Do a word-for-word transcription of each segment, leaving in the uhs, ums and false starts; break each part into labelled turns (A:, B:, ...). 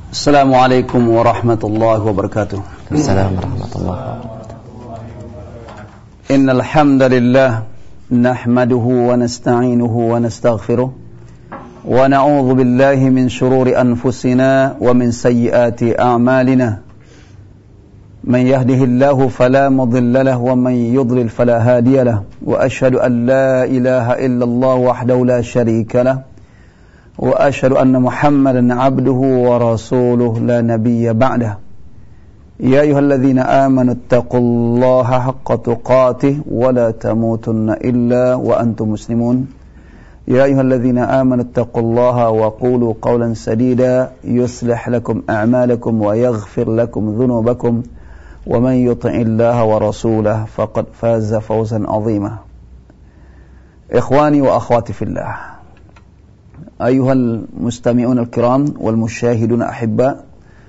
A: Assalamualaikum warahmatullahi wabarakatuh.
B: Assalamualaikum warahmatullahi wabarakatuh.
A: Innal hamdalillah nahmaduhu wa nasta'inuhu wa nastaghfiruh wa na'udzu billahi min shururi anfusina wa min sayyiati a'malina. Man yahdihillahu fala mudilla lahu wa man yudlil fala hadiya lahu. Wa ashhadu an la ilaha illallah wahdahu la syarika lahu. وأشهد أن محمدا عبده ورسوله لا نبي بعده يا أيها الذين آمنوا اتقوا الله حق تقاته ولا تموتن إلا وأنتم مسلمون يا أيها الذين آمنوا اتقوا الله وقولوا قولا سديدا يصلح لكم أعمالكم ويغفر لكم ذنوبكم ومن يطع الله ورسوله فقد فاز فوزا عظيما إخواني وأخواتي في الله Ayuhal mustami'un al-kiram wal musyahidun ahibba,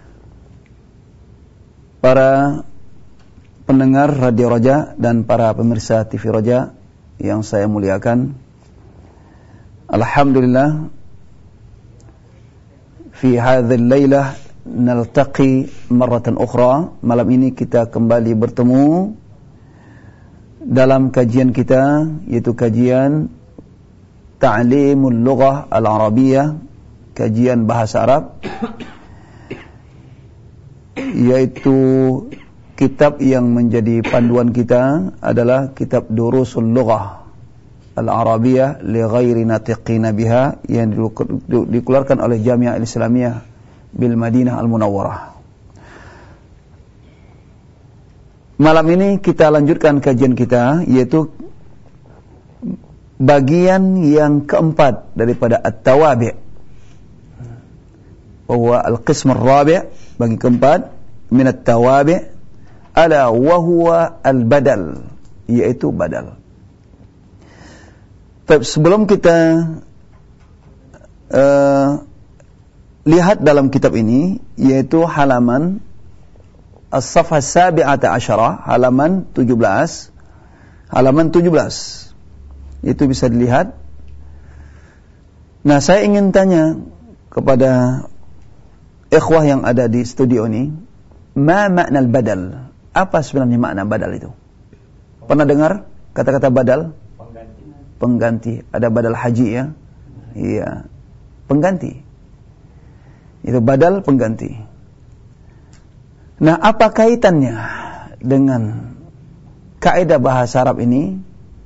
A: para pendengar Radio Raja dan para pemirsa T V Raja yang saya muliakan. Alhamdulillah, fi hadzal lailah naltaqi marratan ukhra. Malam ini kita kembali bertemu dalam kajian kita, yaitu kajian Ta'limul Lughah Al-Arabiyyah, kajian bahasa Arab, yaitu kitab yang menjadi panduan kita adalah kitab Durusul Lughah Al-Arabiyyah li ghairi natiqina biha, yang dikeluarkan oleh Jami'ah Al-Islamiyah bil Madinah Al-Munawwarah. Malam ini kita lanjutkan kajian kita, yaitu bagian yang keempat daripada At-Tawabi', bahwa Al-Qism Ar-Rabi', bagi keempat min At-Tawabi', ala wa huwa Al-Badal, yaitu badal. Tapi sebelum kita uh, lihat dalam kitab ini, yaitu halaman As-Safhah Sabi'ata Asyarah, halaman tujuh belas, halaman tujuh belas. Itu bisa dilihat. Nah, saya ingin tanya kepada ikhwah yang ada di studio ini, ma makna al-badal? Apa sebenarnya makna badal itu? Pernah dengar kata-kata badal? Pengganti. Pengganti. Ada badal haji ya? Iya. Pengganti. Itu badal pengganti. Nah, apa kaitannya dengan kaidah bahasa Arab ini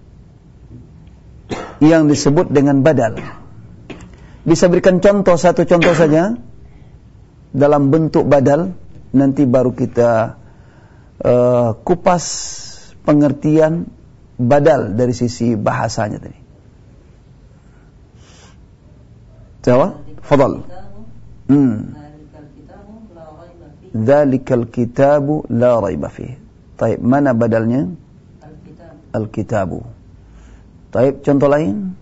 A: yang disebut dengan badal? Bisa berikan contoh, satu contoh saja dalam bentuk badal, nanti baru kita uh, kupas pengertian badal dari sisi bahasanya tadi. Jawab, fadal. Hmm. Dzalikal kitabu la raiba fihi. Baik, mana badalnya? Al-kitabu. Taib, contoh lain.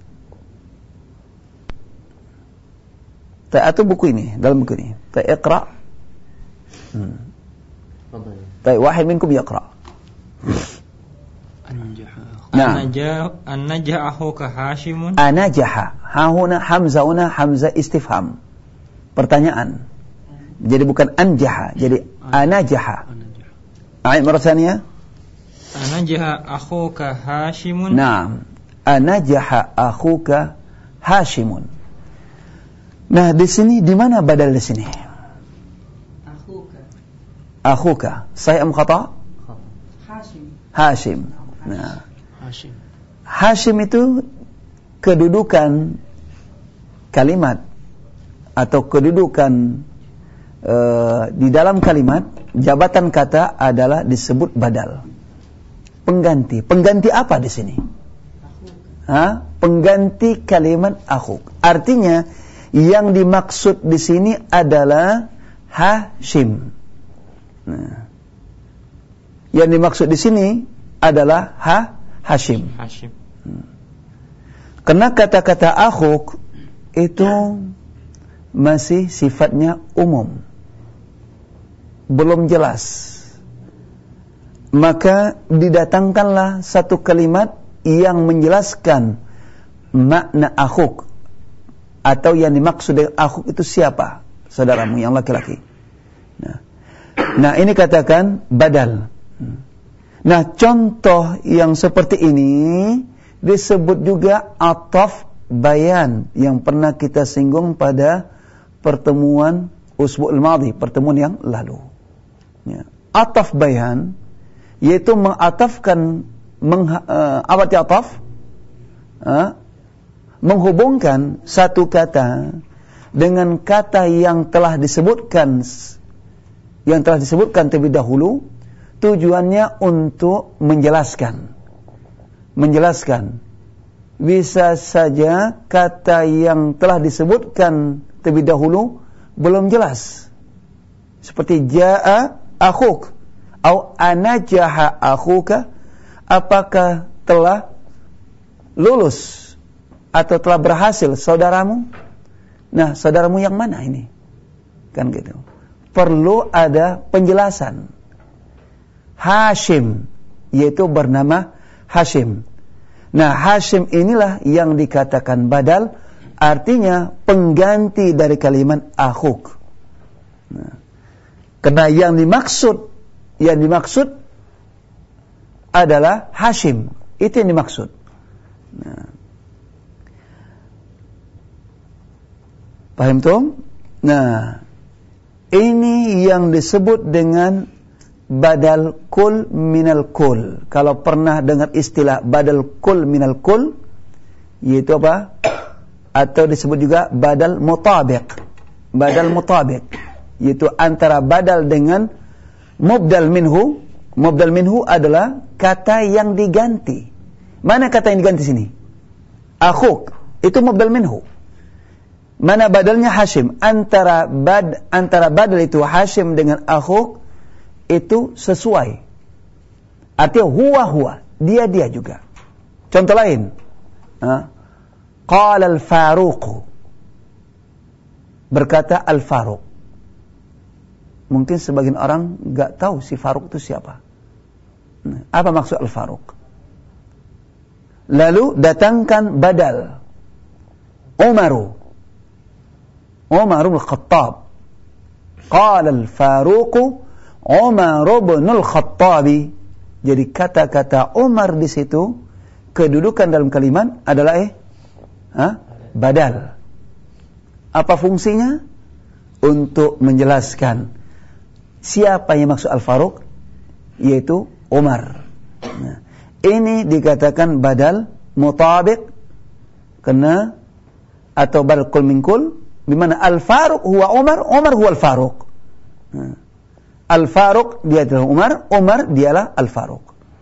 A: Taib, atau buku ini, dalam buku ini. Taib, iqra. Hmm. Taib, wahid minkum yaqra.
C: An-najaha akhuka Hashimun.
A: Anajaha. Hahuna hamzah, una hamzah istifham. Pertanyaan. Jadi bukan anjaha, jadi anajaha. Ayat merasanya?
C: Anajaha akhuka Hashimun.
A: Naam. Anajaha akhuka Hashimun. Nah, di sini di mana badal di sini? Akhuka. Akhuka. Sahih am khata? Hashim. Hashim. Nah, Hashim. Hashim itu kedudukan kalimat atau kedudukan uh, di dalam kalimat, jabatan kata adalah disebut badal. Pengganti. Pengganti apa di sini? Ha? Pengganti kalimat akhuk. Artinya yang dimaksud di sini adalah Hashim. Nah, yang dimaksud di sini adalah ha Hashim.
C: Hashim.
A: Hmm. Karena kata-kata akhuk itu masih sifatnya umum, belum jelas. Maka didatangkanlah satu kalimat yang menjelaskan makna akhuk, atau yang dimaksud dengan akhuk itu siapa. saudaramu yang laki-laki. Nah, nah ini katakan badal. Nah, contoh yang seperti ini disebut juga ataf bayan yang pernah kita singgung pada pertemuan usbu'ul madhi, pertemuan yang lalu. Ya. Ataf bayan yaitu mengatafkan meng, uh, apa arti ataf? Uh, menghubungkan satu kata dengan kata yang telah disebutkan yang telah disebutkan terlebih dahulu, tujuannya untuk menjelaskan. Menjelaskan. Bisa saja kata yang telah disebutkan terlebih dahulu belum jelas. Seperti jaa akhuk atau anajaha akhuka, apakah telah lulus atau telah berhasil saudaramu? Nah, saudaramu yang mana ini? Kan gitu. Perlu ada penjelasan. Hashim, yaitu bernama Hashim. Nah, Hashim inilah yang dikatakan badal, artinya pengganti dari kalimat akhuk. Nah, karena yang dimaksud, yang dimaksud adalah Hashim. Itu yang dimaksud. Nah, paham tuh? Nah, ini yang disebut dengan badal kul minal kul. Kalau pernah dengar istilah badal kul minal kul, yaitu apa? Atau disebut juga badal mutabiq. Badal mutabiq, yaitu antara badal dengan mubdal minhu. Mubdal minhu adalah kata yang diganti. Mana kata yang diganti sini? Akhuk, itu mubdal minhu. Mana badalnya Hashim? Antara bad antara badal itu Hashim dengan akhuk itu sesuai. Artinya huwa huwa, dia dia juga. Contoh lain, qala al-Faruq, berkata al-Faruq. Mungkin sebagian orang enggak tahu si Faruq itu siapa. Nah, apa maksud al-Faruq? Lalu datangkan badal Umaru, Umar bin Khattab. Qala al-Faruq Umar bin al-Khattab. Jadi kata-kata Umar di situ kedudukan dalam kalimat adalah eh ha? badal. Apa fungsinya? Untuk menjelaskan siapa yang maksud al-Faruq, yaitu Umar. Nah, ini dikatakan badal mutabiq karena atau badal kul min kul, di mana al-Faruq huwa Umar, Umar huwa al-Faruq. Nah, Al-Faruq dia adalah Umar, Umar dialah Al-Faruq.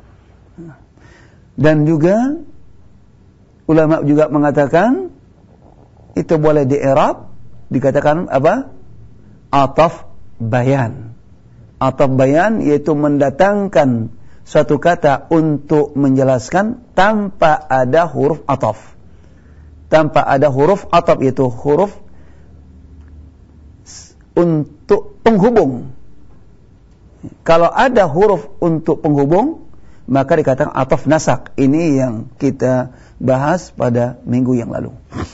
A: Dan juga ulama juga mengatakan itu boleh di-i'rab, dikatakan apa? Ataf bayan. Ataf bayan yaitu mendatangkan suatu kata untuk menjelaskan tanpa ada huruf ataf. Tanpa ada huruf ataf, yaitu huruf untuk penghubung. Kalau ada huruf untuk penghubung, maka dikatakan ataf nasak. Ini yang kita bahas pada minggu yang lalu.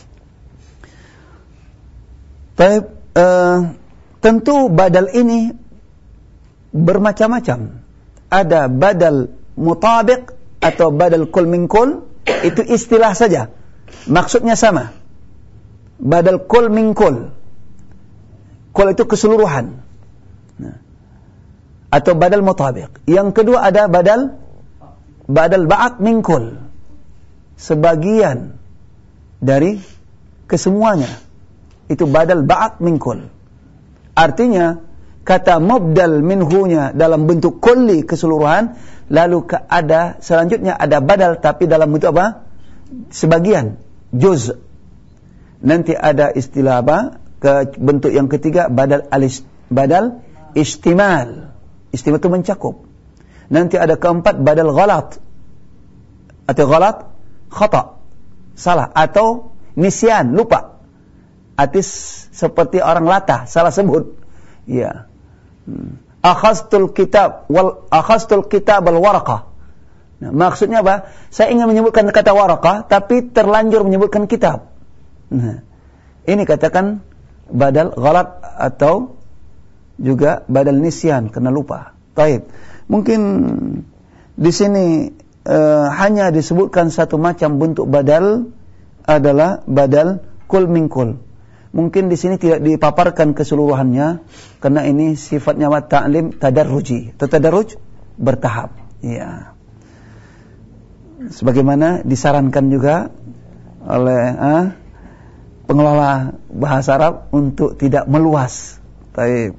A: Baik, uh, tentu badal ini bermacam-macam. Ada badal mutabiq atau badal kul min kul, itu istilah saja. Maksudnya sama. Badal kul min kul. Kul itu keseluruhan. Nah, atau badal mutabiq. Yang kedua ada badal badal ba'd min kul, sebagian dari kesemuanya. Itu badal ba'd min kul. Artinya kata mubdal minhunya dalam bentuk kulli, keseluruhan, lalu ada selanjutnya ada badal tapi dalam bentuk apa? Sebagian, juz. Nanti ada istilah apa? Ke bentuk yang ketiga badal alis badal istimal. Istimal itu mencakup. Nanti ada keempat badal ghalat. Atau ghalat khata, salah, atau nisyan, lupa. Atis seperti orang latah, salah sebut. Ya. Hmm. Akhastul kitab wal akhastul kitab al waraqah. Nah, maksudnya apa? Saya ingin menyebutkan kata waraqah tapi terlanjur menyebutkan kitab. Nah, ini katakan badal ghalat atau juga badal nisyan, kena lupa. Taib. Mungkin di sini uh, hanya disebutkan satu macam bentuk badal adalah badal kul min kul. Mungkin di sini tidak dipaparkan keseluruhannya karena ini sifatnya wa ta'lim tadarruji. Tadarruj bertahap. Ya. Sebagaimana disarankan juga oleh ah, pengelola bahasa Arab untuk tidak meluas. Baik.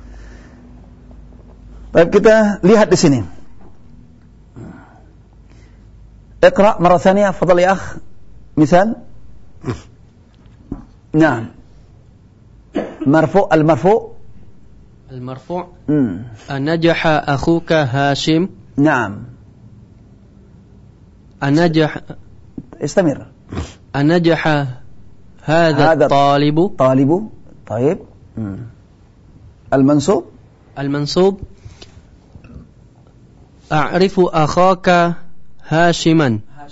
A: Baik, kita lihat di sini. Iqra marah tsaniyah, fadhal ya akh. Misal. Nah. Marfu' al-marfu'
B: al-marfu'
A: hmm.
B: anajaha akhuka Hashim.
A: Naam.
B: Anajah
A: istamir.
B: anajaha hadha at-talibu
A: talibu. طيب. المنصوب
B: المنصوب أعرف أخاك هاشما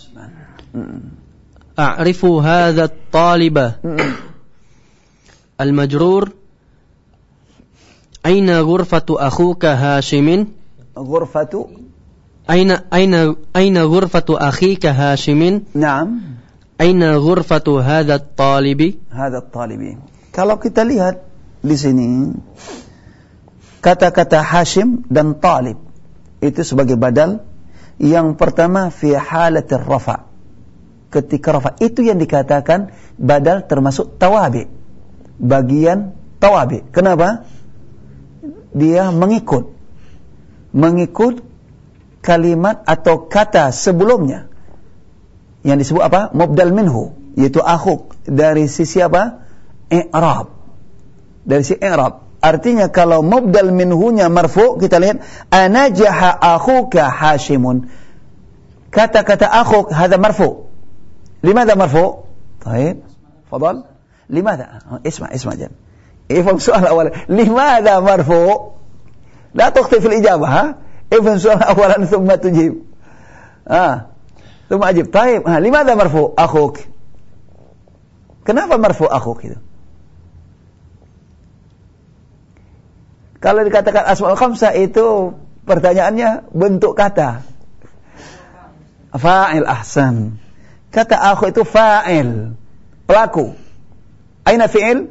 B: أعرف هذا الطالب. المجرور أين غرفة أخوك هاشم؟
A: غرفة
B: أين أين أين غرفة أخيك هاشم؟
A: نعم.
B: أين غرفة هذا الطالب؟
A: هذا الطالب. Kalau kita lihat di sini kata-kata Hashim dan Talib itu sebagai badal. Yang pertama fi halatir rafa. Ketika rafa itu yang dikatakan badal termasuk tawabi. Bagian tawabi. Kenapa? Dia mengikut mengikut kalimat atau kata sebelumnya yang disebut apa? Mubdal minhu, yaitu akhuk, dari sisi apa? I'rab. Dari sisi i'rab. Artinya kalau mubdal minhunya marfu, kita lihat anajaha akhuka Hashimun. Kata-kata akhuk hadza marfu. Limadha marfu? Baik. Fadal. Limadha? Isma, isma jan. Ifham soal awal. Limadha marfu? La tukhti fil ijabah, ha? Ifham soal awalan thumma tujib. Ah. Thumma ajib. Baik. Ha, limadha marfu akhuk? Kenapa marfu akhuk itu? Kalau dikatakan asmaul khamsah itu pertanyaannya bentuk kata. Fa'il, ahsan. Kata akhu itu fa'il, pelaku. Aina fi'il?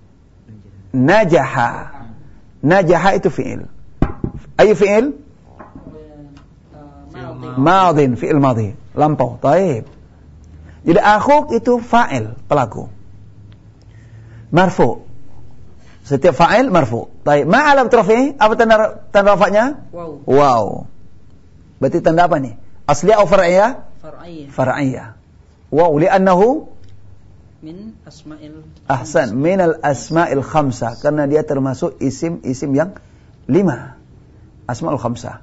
A: Najaha. Najaha itu fi'il. Ayu fi'il? Madin, fi'il madhi, lampau. Taib. Jadi akhuk itu fa'il, pelaku. Marfu. Setiap fa'il marfu. Taib. Ma alam rafi'i? Apa tanda tanda rafa'nya?
D: Wow.
A: Wow. Berarti tanda apa nih? Asliyah atau far'iyah?
D: Far'iyah.
A: Far'iyah. Wow, li'annahu
D: min asma'il
A: ahsan, min al-asma'il khamsah, karena dia termasuk isim-isim yang lima. Asma'ul khamsah.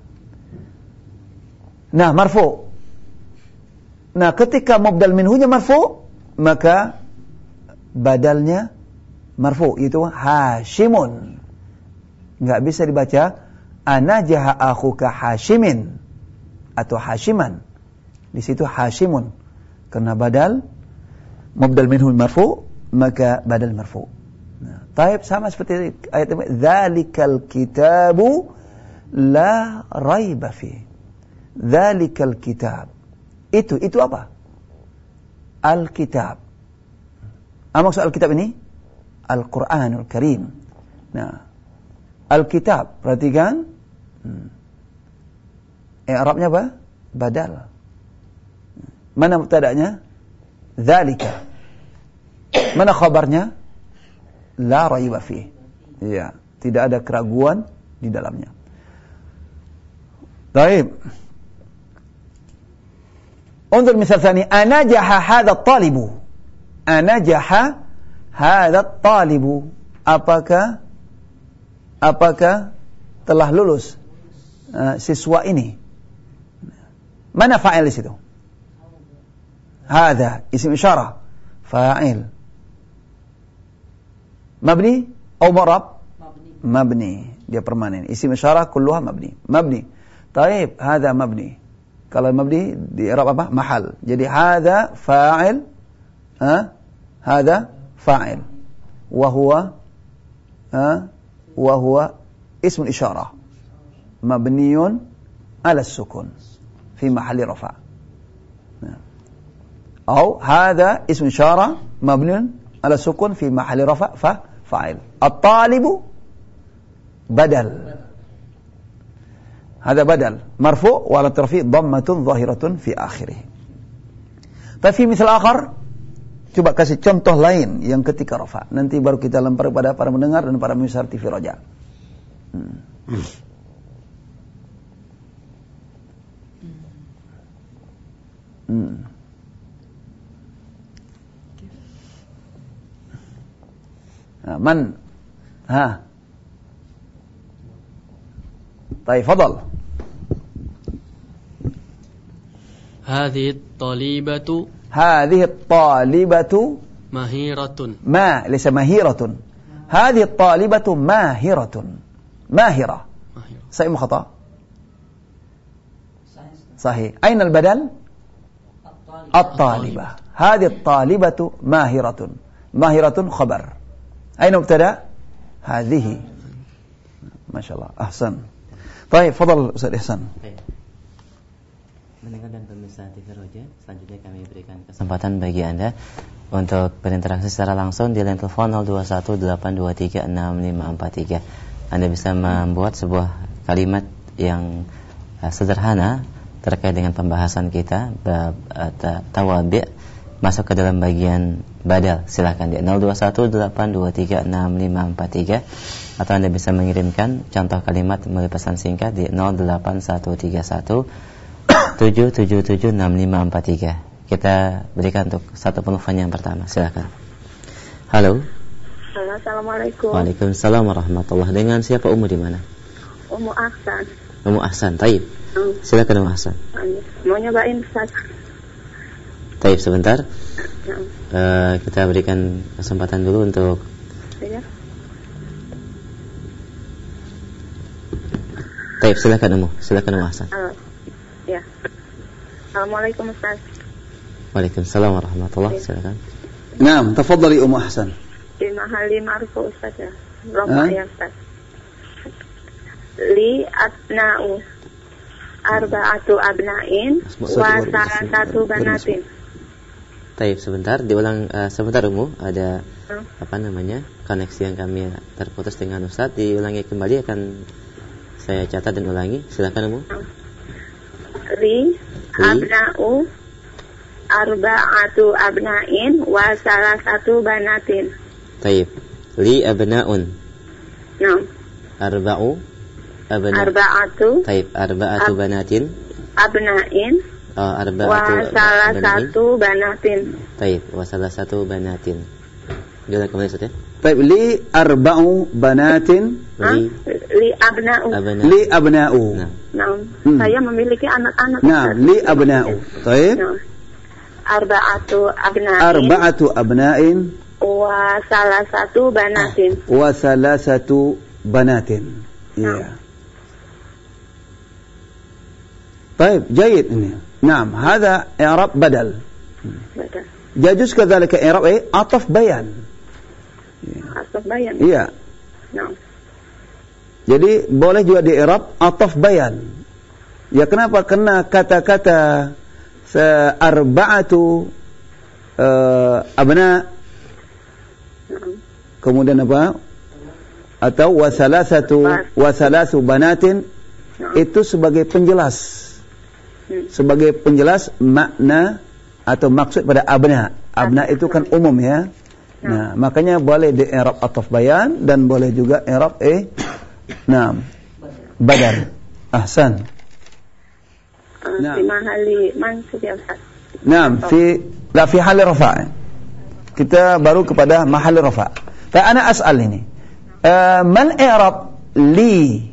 A: Nah, marfu. Nah, ketika mubdal minhunya marfu, maka badalnya marfu, itu Hashimun. Enggak bisa dibaca anajaha akhuka Hashimin atau Hashiman. Di situ Hashimun. Karena badal mubdal minhu marfu, maka badal marfu. Nah, taib sama seperti ayat ini, dzalikal kitabu la raiba fi. Dzalikal kitab. Itu itu apa? Al-kitab. Apa maksud al-kitab ini? Al-Qur'anul Karim. Nah, al-kitab, perhatikan. Hmm. Eh, Arabnya apa? Badal. Mana mubtada'nya? Dzalika. Mana khabarnya? La raiba fi. Ya, tidak ada keraguan di dalamnya. Baik. Untuk misal tsani, anajaha hadha at-talibu. Anajaha hadha at-talibu. Apakah apakah telah lulus uh, siswa ini? Mana fa'il di situ? Hadha isim isyarah, fa'il. Mabni atau mu'rab?
D: mabni.
A: Mabni. Dia permanen. Isim isyarah kulluha mabni. Mabni. Taib, hadha mabni. Kalau mabni di i'rab apa? Mahal. Jadi hadha fa'il, ha? Hadha fa'il. wa huwa ha wa huwa ism isyarah mabniun ala sukun fi mahalli rafa'. Atau hadha ism isyarah mabniun ala sukun fi mahalli rafa' fa fa'il. At-talibu badal. Hadha badal marfu' wa ala tarfi' dhammatun zahiratun fi akhirih. Tapi fi misal akhar, coba kasih contoh lain yang ketika rafa'. Nanti baru kita lempar kepada para mendengar dan para pemirsa T V Roja. Hmm. Hmm. Nah, man ha طيب فضل.
B: هذه الطالبة
A: هذه الطالبة
B: ماهرة.
A: ما ليس ماهرة. هذه الطالبة ماهرة. ماهرة. صحيح خطأ؟ صحيح. أين البدل؟ الطالبة. هذه الطالبة ماهرة. ماهرة خبر. أين مبتدأ؟ هذه. ما شاء الله. أحسن. طيب فضل Ustaz Ihsan.
E: Mendengar dan pemirsa T V Roja, selanjutnya kami berikan kesempatan bagi Anda untuk berinteraksi secara langsung di line telepon nol dua satu delapan dua tiga enam lima empat tiga. Anda bisa membuat sebuah kalimat yang uh, sederhana terkait dengan pembahasan kita bab uh, tawabi' masuk ke dalam bagian badal. Silakan di nol dua satu delapan dua tiga enam lima empat tiga atau Anda bisa mengirimkan contoh kalimat melalui pesan singkat di nol delapan satu tiga satu tujuh tujuh tujuh enam lima empat tiga. Kita berikan untuk satu penelpon yang pertama. Silakan. Halo.
F: Halo, assalamualaikum.
E: Waalaikumsalam warahmatullahi. Dengan siapa Umu di mana?
F: Umu Ahsan.
E: Umu Ahsan. Taib. Hmm. Silakan Umu Ahsan.
F: Mau nyobain Ustaz.
E: Taib sebentar.
F: Ya.
E: Uh, kita berikan kesempatan dulu untuk.
F: Ya.
E: Taib, silakan Umu. Silakan Umu Ahsan.
F: Halo. Ya. Assalamualaikum Ustaz.
E: Waalaikumsalam warahmatullahi. Silakan.
A: Naam, tafadhali Umu Ahsan.
F: Di mahali marfu Ustaz ya. Rafa ya Ustaz. Li abna'u arba'atu abna'in wa salasatu banatin.
E: Taib, sebentar diulang uh, sebentar Umu, ada hmm? apa namanya? Koneksi yang kami terputus dengan Ustaz, diulangi kembali akan saya catat dan ulangi. Silakan Umu.
F: Hmm. Li abna'u arba'atu abna'in wa salasatu banatin.
E: Taib. Li abna'un.
F: Naam.
E: Arba'u abna.
F: Arba'atu.
E: Taib. Arba'atu Ab- banatin.
F: Abna'in.
E: Oh, arba'atu.
F: Wa salasatu banatin.
E: Taib. Wa salasatu banatin. Gimana kembali Ustaz ya?
A: Taib. Li arba'u banatin.
F: Li, li abna'u.
E: Abna.
A: Li abna'u.
E: Nah.
F: Nah,
A: Hmm.
F: saya memiliki anak-anak.
A: Nah, li abna'u. Taib.
F: Nah. Arba'atu abna'in.
A: Arba'atu abna'in.
F: Wa salasatu banatin.
A: Wa salasatu banatin. Iya. طيب جيد ini. نعم هذا إعراب بدل.
F: Betul.
A: يجوز كذلك إعراب إيه؟ عطف بيان.
F: Asal bayan.
A: Iya.
F: Nah.
A: Jadi boleh juga di i'rab ataf bayan. Ya kenapa? Karena kata-kata arba'atu uh, abna, kemudian apa? Atau wasalasatu wasalasu banatin, itu sebagai penjelas. Sebagai penjelas makna atau maksud pada abna. Abna itu kan umum ya. Nah, makanya boleh di i'rab ataf bayan dan boleh juga i'rab eh Naam. Badal. Ahsan.
F: Naam. Fi mahali mansub ya Ustaz.
A: Naam, fi la fi hal rafa'. Kita baru kepada mahal rafa'. Fa ana as'al ini. Uh, man i'rab li?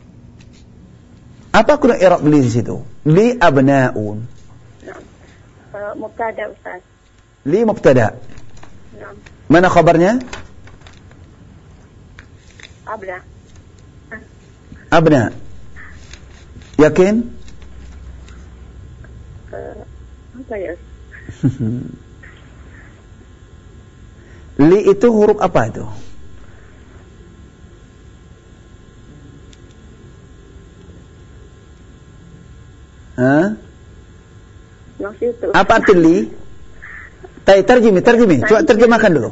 A: Apa kuna i'rab li di situ? Li abna'un.
F: Naam. Uh, mubtada Ustaz.
A: Li mubtada.
F: Naam.
A: Mana khabarnya?
F: Abna.
A: Abna. Yakin?
F: Uh, apa ya?
A: Li itu huruf apa itu? Hah?
F: Maksud
A: Apa arti li? Tai terjemi, terjemi. Coba terjemahkan dulu.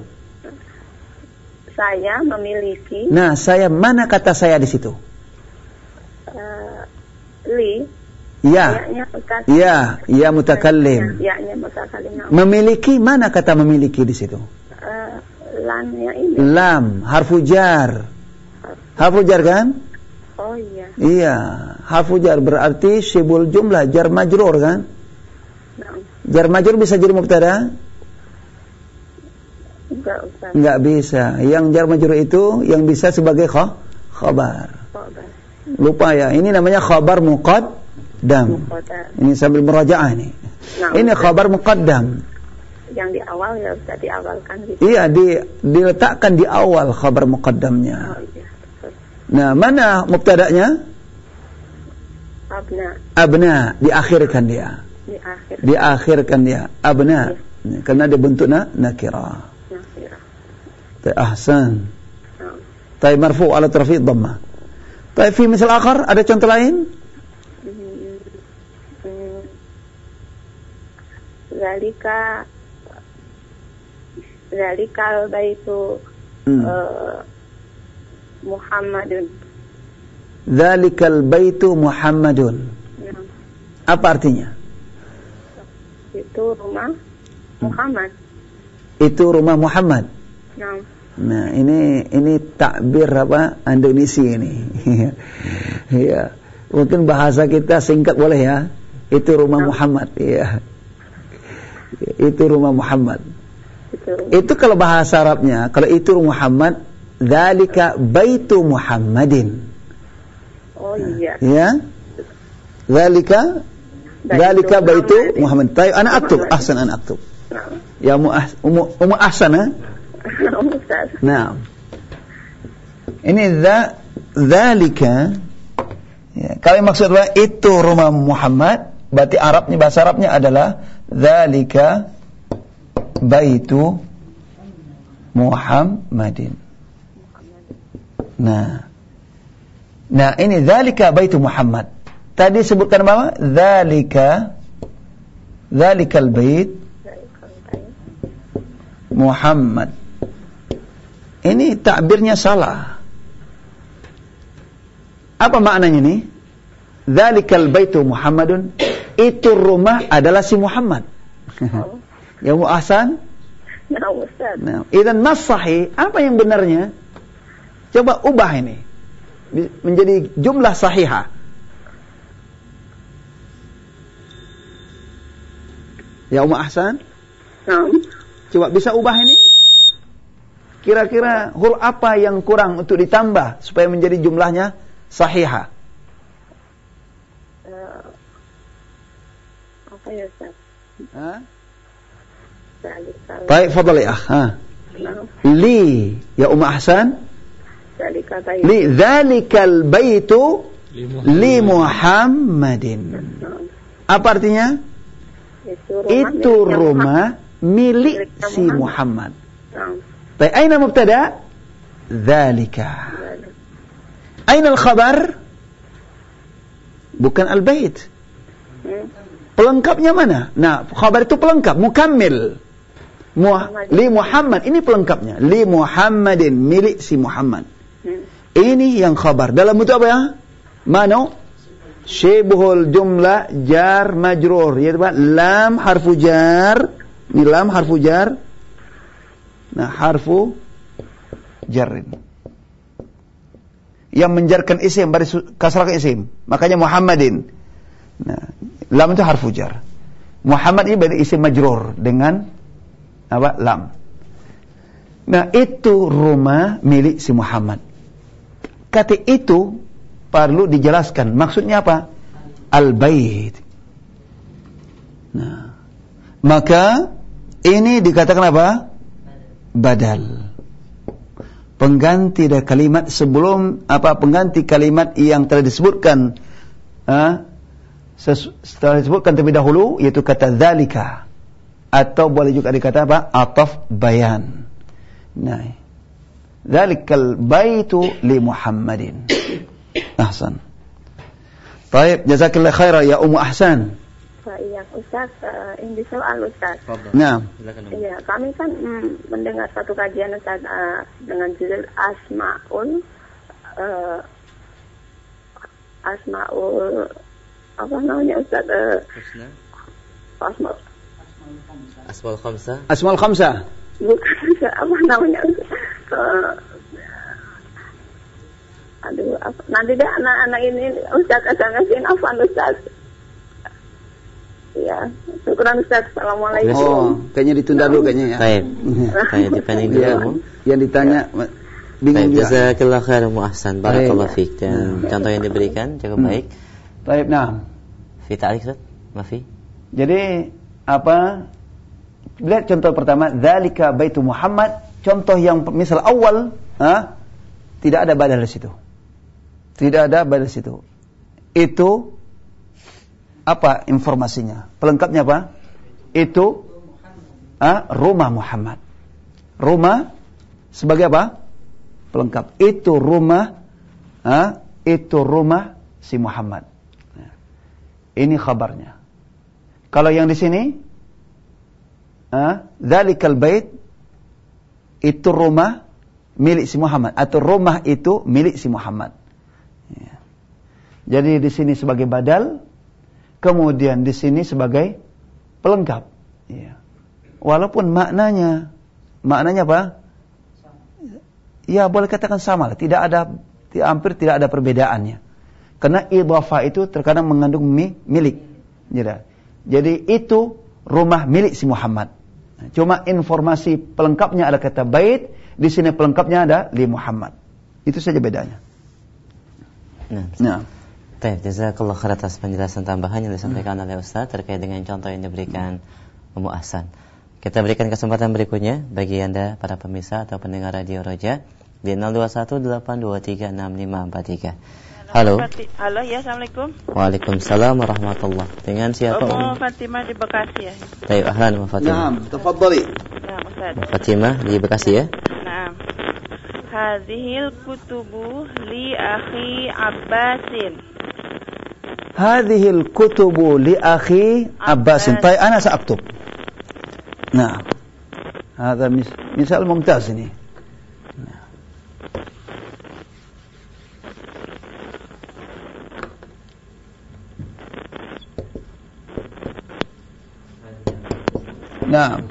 F: Saya memiliki.
A: Nah, saya, mana kata saya di situ?
F: Uh, li.
A: Ya. Ya, ya mutakallim.
F: Ya, ya mutakallim.
A: Memiliki, mana kata memiliki di situ?
F: Uh, lamnya ini.
A: Lam, harfu jar. Harfu jar kan?
F: Oh iya.
A: Iya, harfu jar berarti syibul jumlah, jar majrur kan?
F: Nah.
A: Jar majrur bisa jadi mubtada?
F: Enggak, Ustaz.
A: Enggak bisa. Yang jar majrur itu yang bisa sebagai kha khabar.
F: Khabar.
A: Lupa ya, ini namanya khabar muqaddam.
F: Muqaddam.
A: Ini sambil merajaah ini.
F: Nah,
A: ini khabar muqaddam.
F: Yang di awal ya bisa diawalkan gitu.
A: Iya, di, diletakkan di awal khabar muqaddamnya.
F: Oh iya.
A: Nah, mana mubtada'nya?
F: Abna.
A: Abna, diakhirkan dia.
F: Di akhir.
A: Diakhirkan dia. Abna. Ya. Karena dia bentuknya nakirah.
F: Nakirah.
A: Taib ahsan.
F: Oh.
A: Taib marfu' ala tarfi' dhammah. Taib fi misal akhar, ada contoh lain?
F: Hmm. Hmm. Zalika Zalikal baitu
A: Hmm.
F: uh, Muhammadun.
A: Dzalikal baitu Muhammadun.
F: Ya.
A: Apa artinya?
F: Itu rumah Muhammad.
A: Itu rumah Muhammad.
F: Nah,
A: Nah, ini ini takbir apa? Indonesia ini. Iya. Mungkin bahasa kita singkat boleh ya. Itu rumah Muhammad, iya. Itu rumah Muhammad.
F: itu.
A: Itu kalau bahasa Arabnya, kalau itu Muhammad, dzalika baitu Muhammadin.
F: Oh iya.
A: Ya. Dzalika dzalika baitu Muhammad. Tayyib, ana aktub, ahsan ana aktub. Ya Ummu Ummu Ummu Ahsan. Nah. Ini dza dzalika, ya, kalau maksud apa? Itu rumah Muhammad, berarti Arabnya, bahasa Arabnya adalah dzalika baitu Muhammadin. Nah. Nah, ini dzalika baitu Muhammad. Tadi sebutkan apa? Dzalika dzalikal bait Muhammad. Ini takbirnya salah. Apa maknanya ini? Dzalikal baitu Muhammadun, itu rumah adalah si Muhammad.
F: Oh.
A: Ya Ummu Ahsan?
F: Nah, Ustaz.
A: Nah, idzan mas sahih, apa yang benarnya? Coba ubah ini menjadi jumlah sahihah. Ya Ummu Ahsan?
F: Nah.
A: Coba bisa ubah ini? Kira-kira huruf apa yang kurang untuk ditambah supaya menjadi jumlahnya sahihah?
F: Uh, apa ya Ustaz?
A: Hah?
F: Zalikal.
A: Baik, fadhali ah. Ha.
F: Nah.
A: Li, ya Ummu Ahsan?
F: Zalikal bait.
A: Li dzalikal baitu li Muhammadin. Apa artinya?
F: Itu rumah,
A: Itu rumah milik
F: milik
A: si Muhammad.
F: Nah.
A: Baik, aina mubtada? Dzalika. Aina al-khabar? Bukan al-bait.
F: Hmm.
A: Pelengkapnya mana? Nah, khabar itu pelengkap, mukammil. Mu- li Muhammad, ini pelengkapnya. Li Muhammadin, milik si Muhammad.
F: Hmm.
A: Ini yang khabar. Dalam bentuk apa ya? Mano? Syibhul jumlah jar majrur. Ya, lam harfu jar. Ini lam harfu jar. Nah, harfu jarrin. Yang menjarkan isim, baris kasrahkan isim. Makanya Muhammadin. Nah, lam itu harfu jar. Muhammad ini berarti isim majrur dengan apa? Lam. Nah, itu rumah milik si Muhammad. Kata itu perlu dijelaskan. Maksudnya apa? Al-bait. Nah, maka ini dikatakan apa? Badal. Pengganti dari kalimat sebelum apa? Pengganti kalimat yang telah disebutkan. Ah, setelah disebutkan terlebih dahulu, yaitu kata dzalika, atau boleh juga dikata apa? Ataf bayan. Nah, dzalikal baitu li Muhammadin. Ahsan. Baik, jazakallahu khairan ya Ummu Ahsan.
F: Iya, Ustaz, uh, ini soal Ustaz.
A: Nah.
F: Iya, kami kan mm, mendengar satu kajian Ustaz uh, dengan judul Asmaul uh, Asmaul apa namanya Ustaz? Uh, Asmaul
E: Asmaul Khamsah.
A: Asmaul Khamsah.
F: Bukan, apa namanya Ustaz? Uh, aduh, apa, nanti deh anak-anak ini Ustaz akan ngasihin apa Ustaz? Ya, syukuran Ustaz. Assalamualaikum.
A: Oh, kayaknya ditunda dulu kayaknya ya.
E: Baik. Baik, dipending dulu.
A: Ya, yang ditanya bingung
E: juga.
A: juga.
E: Jazakallahu khairan Ummu Ahsan. Barakallahu fiik. Dan contoh yang diberikan cukup baik.
A: Baik, nah.
E: Fi ta'liq Ustaz? Mafi.
A: Jadi apa? Lihat contoh pertama, dzalika baitu Muhammad. Contoh yang misal awal, ha? Tidak ada badal di situ. Tidak ada badal di situ. Itu apa informasinya? Pelengkapnya apa? Itu ah, rumah Muhammad. Rumah sebagai apa? Pelengkap. Itu rumah ah, itu rumah si Muhammad. Ini kabarnya. Kalau yang di sini ah, dzalikal bait itu rumah milik si Muhammad atau rumah itu milik si Muhammad. Ya. Jadi di sini sebagai badal, kemudian di sini sebagai pelengkap. Ya. Walaupun maknanya, maknanya apa? Ya boleh katakan sama lah. Tidak ada, hampir tidak ada perbedaannya. Karena idhafah itu terkadang mengandung mi, milik. Jadi itu rumah milik si Muhammad. Cuma informasi pelengkapnya ada kata bait, di sini pelengkapnya ada li Muhammad. Itu saja bedanya.
E: Nah.
A: Nah.
E: Baik, jazakallahu khairan atas penjelasan tambahan yang disampaikan oleh Ustaz terkait dengan contoh yang diberikan Ummu Ahsan. Kita berikan kesempatan berikutnya bagi Anda para pemirsa atau pendengar Radio Roja di nol dua satu delapan dua tiga enam lima empat tiga. Halo.
G: Halo, ya, Assalamualaikum.
E: Waalaikumsalam warahmatullahi. Dengan siapa?
G: Ummu Fatimah di Bekasi ya.
E: Baik, ahlan Ummu Fatimah.
A: Naam, tafadhali.
G: Nah, Ustaz.
E: Ummu Fatimah di Bekasi ya.
G: Naam. Hadhil kutubu li akhi Abbasin.
A: Hadhil kutubu li akhi Abbasin. Baik, ana saaktub. Nah. Hada misal mumtaz ini. Nah,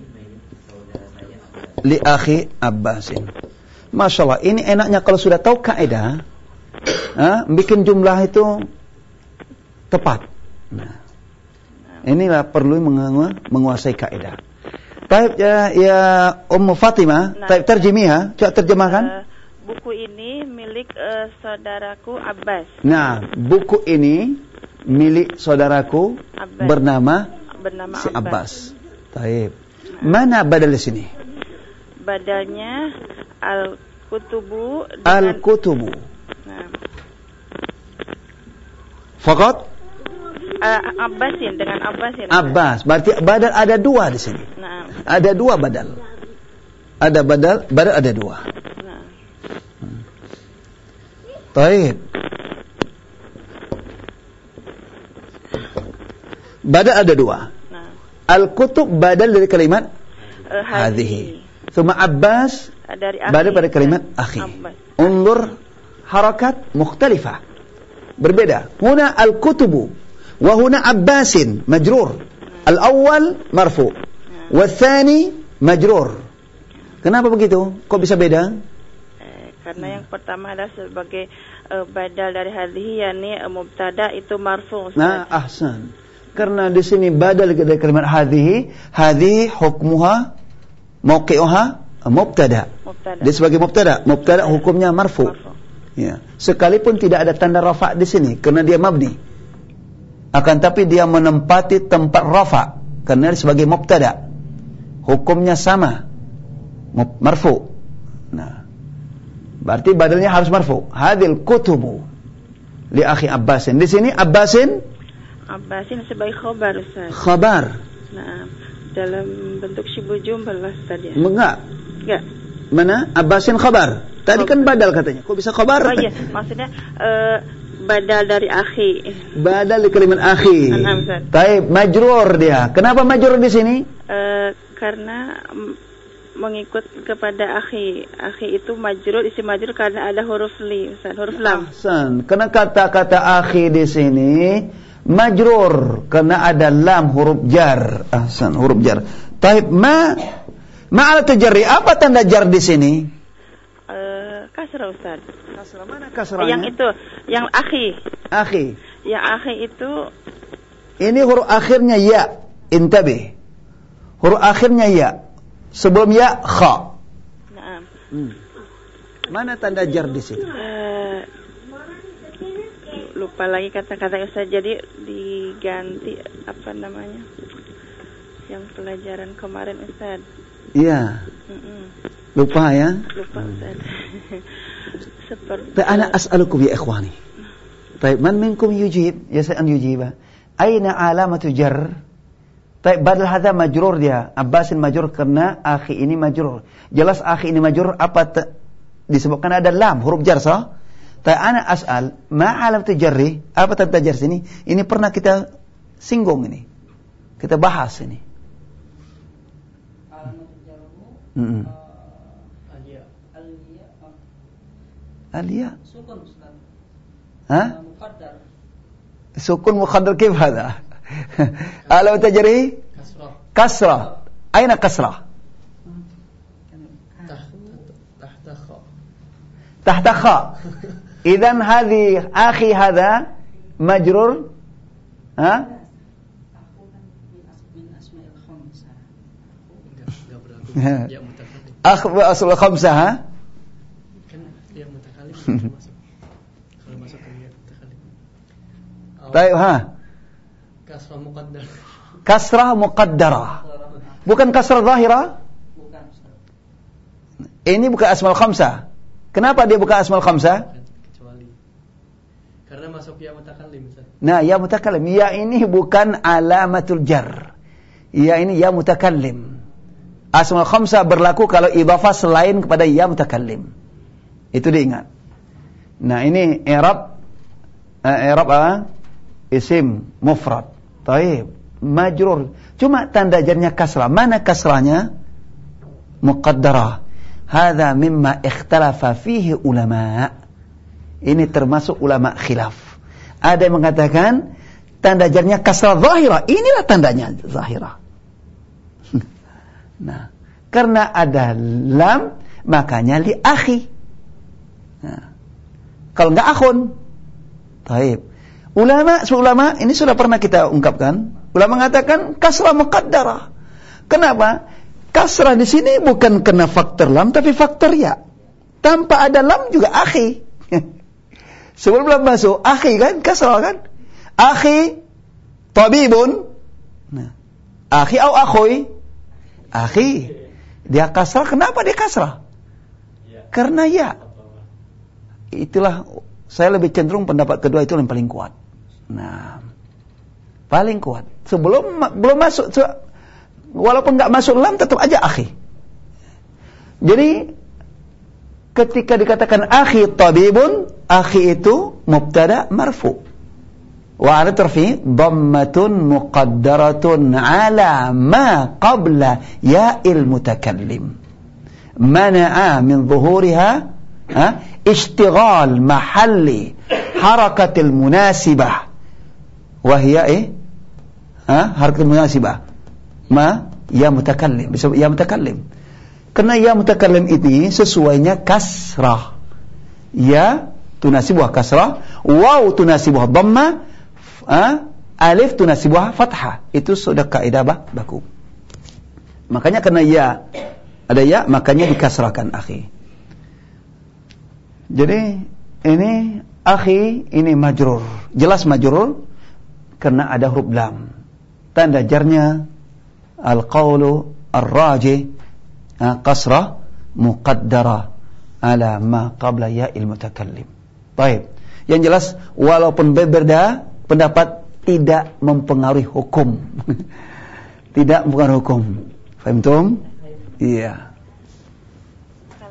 A: li akhi Abbasin. Masya Allah, ini enaknya kalau sudah tahu kaidah, ah, bikin jumlah itu tepat. Nah, inilah perlu mengu- menguasai kaidah. Baik ya, ya Ummu Fatimah, nah, baik terjemihah, coba terjemahkan.
G: Uh, buku ini milik uh, saudaraku Abbas.
A: Nah, buku ini milik saudaraku
G: Abbas.
A: bernama
G: bernama
A: si
G: Abbas.
A: Abbas. Taib. Mana badal di sini?
G: Badalnya al-kutubu dengan
A: Al-kutubu.
G: Nah.
A: Fakat
G: Uh, Abbasin dengan Abbasin.
A: Abbas. Berarti badal ada dua di sini.
G: Nah.
A: Ada dua badal. Ada badal, badal ada dua.
G: Nah.
A: Hmm. Taib. Badal ada dua.
G: Nah.
A: Al-kutub badal dari kalimat
G: Uh,
A: hadhihi. Thumma Abbas
G: dari akhi.
A: badal pada kalimat akhi.
G: Abbas.
A: Unzur harakat mukhtalifah. Berbeda. Huna al-kutubu wa huna Abbasin majrur. Al-awwal marfu. Wal thani majrur. Kenapa begitu? Kok bisa beda?
G: Eh, karena yang pertama adalah sebagai uh, badal dari hadhihi, yakni uh, mubtada itu marfu.
A: Nah, ahsan. Karena di sini badal dari kalimat hadhihi, hadhihi hukmuha mauqi'uha mubtada.
G: Mubtada.
A: Dia sebagai mubtada, mubtada hukumnya marfu.
G: Marfu.
A: Ya. Sekalipun tidak ada tanda rafa di sini karena dia mabni. Akan tapi dia menempati tempat rafa karena dia sebagai mubtada. Hukumnya sama. Marfu. Nah. Berarti badalnya harus marfu. Hadil kutubu li akhi Abbasin. Di sini Abbasin
G: Abbasin sebagai khabar, Ustaz.
A: khabar.
G: Nah, dalam bentuk syibul jumal lah tadi.
A: Enggak.
G: Enggak.
A: Mana? Abbasin khabar. Tadi kan badal katanya. Kok bisa khabar?
G: Oh iya, maksudnya uh, badal dari akhi.
A: Badal di kalimat akhi. Taib, majrur dia. Kenapa majrur di sini?
G: Uh, karena m- mengikut kepada akhi. Akhi itu majrur, isi majrur karena ada huruf li, Ustaz, huruf lam.
A: Ahsan. Karena kata-kata akhi di sini majrur karena ada lam huruf jar. Ahsan, huruf jar. Taib, ma ma'al tajarri, apa tanda jar di sini?
G: Uh, kasrah, Ustaz.
A: Kasrah mana kasrahnya?
G: Yang itu, yang akhi.
A: Akhi.
G: Yang akhi itu
A: ini huruf akhirnya ya. Intabih. Huruf akhirnya ya. Sebelum ya kha.
G: Naam.
A: Hmm. Mana tanda jar di sini?
G: Uh, lupa lagi kata-kata Ustaz, jadi diganti apa namanya? Yang pelajaran kemarin Ustaz.
A: Iya.
G: Mm-mm.
A: Lupa ya?
G: Lupa Ustaz. Seperti
A: Ana as'alukum ya ikhwani. Baik, man minkum yujib? Ya saya an yujiba. Aina alamatu jar? Baik, badal hadza majrur dia. Abbasin majrur karena akhi ini majrur. Jelas akhi ini majrur apa te- disebabkan ada lam huruf jar sah? Baik, ana as'al, ma alamatu jarri? Apa tanda jar sini? Ini pernah kita singgung ini. Kita bahas ini. Mm-mm. Alia.
D: Sukun Ustaz.
A: Hah?
D: Muqaddar.
A: Sukun muqaddar kif hada? Alam tajri?
B: Kasrah.
A: Kasrah. Aina kasrah?
B: Tahta kha.
A: Tahta kha. Idzan hadhi akhi hadha majrur. Ha?
D: Min asma'il khamsah.
B: Enggak berlaku. Ya mutakallim.
A: Akh wa asl khamsah, ha?
B: Kan ya mutakallim masuk. Kalau masuk ke ya mutakallim.
A: Baik, ha.
B: Kasrah muqaddar.
A: Kasrah muqaddarah. Bukan kasrah zahirah?
D: Bukan Ustaz.
A: Ini bukan asmal khamsah. Kenapa dia bukan asmal khamsah?
B: Kecuali karena masuk ya mutakallim Ustaz.
A: Nah, ya mutakallim. Ya ini bukan alamatul jar. Ya ini ya mutakallim. Asmal khamsah berlaku kalau idhafah selain kepada ya mutakallim. Itu diingat. Nah, ini i'rab uh, i'rab uh, isim mufrad. Taib, majrur. Cuma tanda jarnya kasrah. Mana kasrahnya? Muqaddarah. Hadza mimma ikhtalafa fihi ulama. Ini termasuk ulama khilaf. Ada yang mengatakan tanda jarnya kasrah zahirah. Inilah tandanya zahirah. Nah, karena ada lam, makanya li akhi. Nah, kalau enggak akhun. Taib. Ulama, ulama ini sudah pernah kita ungkapkan. Ulama mengatakan kasrah muqaddarah. Kenapa? Kasrah di sini bukan kena faktor lam, tapi faktor ya. Tanpa ada lam juga akhi. Sebelum lam masuk, akhi kan, kasrah kan. Akhi tabibun. Nah, akhi atau akhui? Akhi. Dia kasrah, kenapa dia kasrah? Karena ya. Itulah, saya lebih cenderung pendapat kedua itu yang paling kuat. Nah, paling kuat. Sebelum belum masuk, walaupun nggak masuk lam, tetap aja akhi. Jadi ketika dikatakan akhi tabibun, akhi itu mubtada marfu. Wa ala tarfi dhammatun muqaddaratun ala ma qabla ya'il mutakallim. Mana'a min zuhuriha ha, ishtighal mahalli harakatil munasibah. Wahia eh ha, harakatil munasibah. Ma ya mutakallim, bisa ya mutakallim. Karena ya mutakallim ini sesuainya kasrah. Ya tunasibuh kasrah, waw tunasibuh dhamma, ha, alif tunasibuh fathah. Itu sudah kaidah baku. Makanya karena ya ada ya, makanya dikasrahkan akhi. Jadi ini akhi ini majrur. Jelas majrur karena ada huruf lam. Tanda jarnya al-qawlu ar-rajih qasrah muqaddara ala ma qabla ya'il mutakallim. Baik. Yang jelas walaupun berbeda pendapat tidak mempengaruhi hukum. Tidak mempengaruhi hukum. Faham tum? Iya.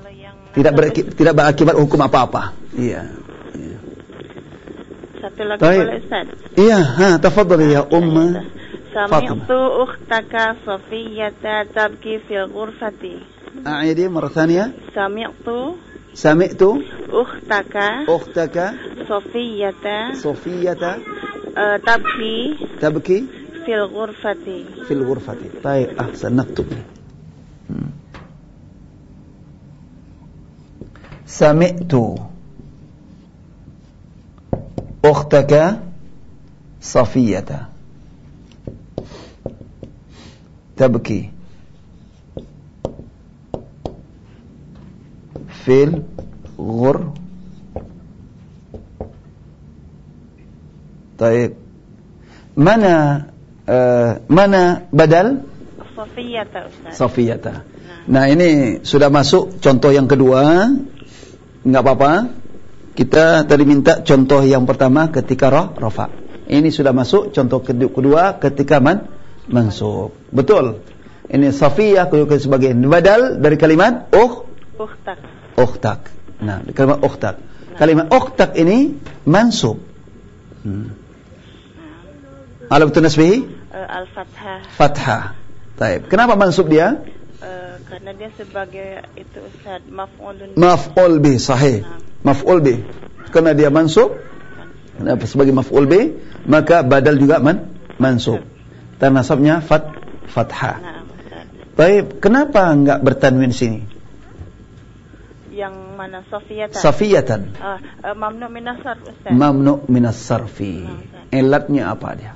A: Tidak beraki, tidak berakibat hukum apa-apa. Iya. Iya.
G: Satu lagi
A: Baik.
G: boleh Ustaz?
A: Iya, ha, tafadhali ya Umma Fatimah.
G: Sami'tu ukhtaka Safiyata tabki fil ghurfati.
A: A'idi marah thaniyah.
G: Sami'tu
A: Sami'tu
G: ukhtaka
A: ukhtaka
G: Safiyata
A: Safiyata
G: uh, tabki
A: tabki
G: fil ghurfati.
A: fil ghurfati. Baik, ahsan, naktub. Hmm. Sami'tu ukhtaka Safiyata tabki fil ghur. Baik. Mana uh, mana badal?
G: Safiyata Ustaz.
A: Safiyata. Nah, ini sudah masuk contoh yang kedua. Enggak apa-apa. Kita tadi minta contoh yang pertama ketika roh rafa. Ini sudah masuk contoh kedua ketika man mansub. Betul. Ini Safiyah sebagai badal dari kalimat ukh
G: Ukhtak.
A: ukhtak. Nah, kalimat ukhtak. Kalimat ukhtak ini mansub. Hmm. Alamatun nasbihi?
G: Uh, Al-Fathah.
A: Fathah. Baik. Kenapa mansub dia?
G: Uh, karena dia sebagai itu Ustaz maf'ulun.
A: Maf'ul bih, sahih. Maf'ul bih. Karena dia mansub, sebagai maf'ul bih, maka badal juga man mansub. Dan nasabnya fat fathah.
G: Nah, Ustaz.
A: Baik, kenapa enggak bertanwin sini?
G: Yang mana Safiyatan?
A: Safiyatan.
G: Uh, uh, mamnu minas sarf Ustaz.
A: Mamnu minas sarfi. Ilatnya apa dia?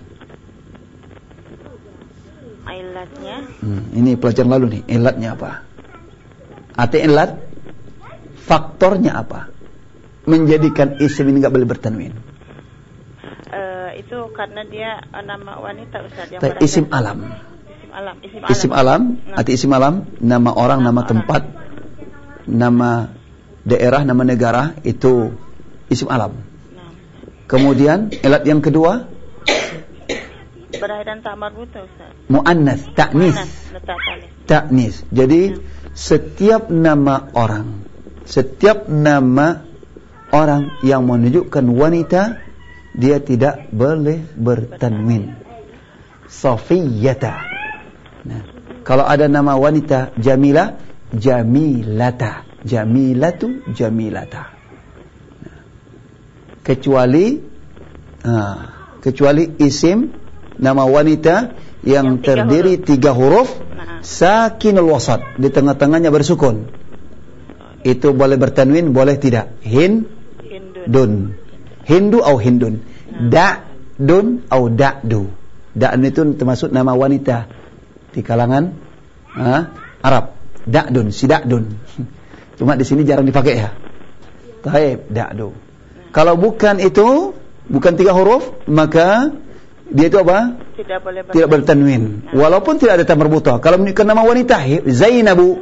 G: Ilatnya
A: Hmm, ini pelajaran lalu nih. Ilatnya apa? Arti ilat, faktornya apa? Menjadikan isim ini enggak boleh bertanwin.
G: uh, itu karena dia uh, nama wanita Ustaz yang
A: Ta- isim alam.
G: Isim alam. Isim alam.
A: Isim alam, arti isim alam, nama orang, nama,
G: Nama
A: tempat, nama daerah, nama negara, itu isim alam.
G: Nah,
A: Kemudian ilat yang kedua,
G: beraidan tak marbuta Ustaz.
A: muannas, ta'nis.
G: Muannas, letak tanis.
A: Ta'nis. Jadi setiap nama orang, setiap nama orang yang menunjukkan wanita, dia tidak boleh bertanwin. Safiyata. Nah, kalau ada nama wanita Jamilah, Jamilata. Jamilatu, Jamilata. Nah, kecuali ah, kecuali isim nama wanita yang,
G: Yang tiga
A: terdiri
G: huruf.
A: tiga huruf
G: Nah.
A: sakinul wasat, di tengah-tengahnya bersukun. Itu boleh bertanwin, boleh tidak. Hin
G: Hindun.
A: dun. Hindu atau hindun. Da'dun atau da'du. Da'dun itu termasuk nama wanita di kalangan ha, Arab. Da'dun, si da'dun. Cuma di sini jarang dipakai ya. Taib, da'du. Kalau bukan itu, bukan tiga huruf, maka dia itu apa?
G: Tidak boleh bertanwin.
A: Tidak bertanwin. Walaupun tidak ada tamar buta. Kalau menunjukkan nama wanita, Zainabu.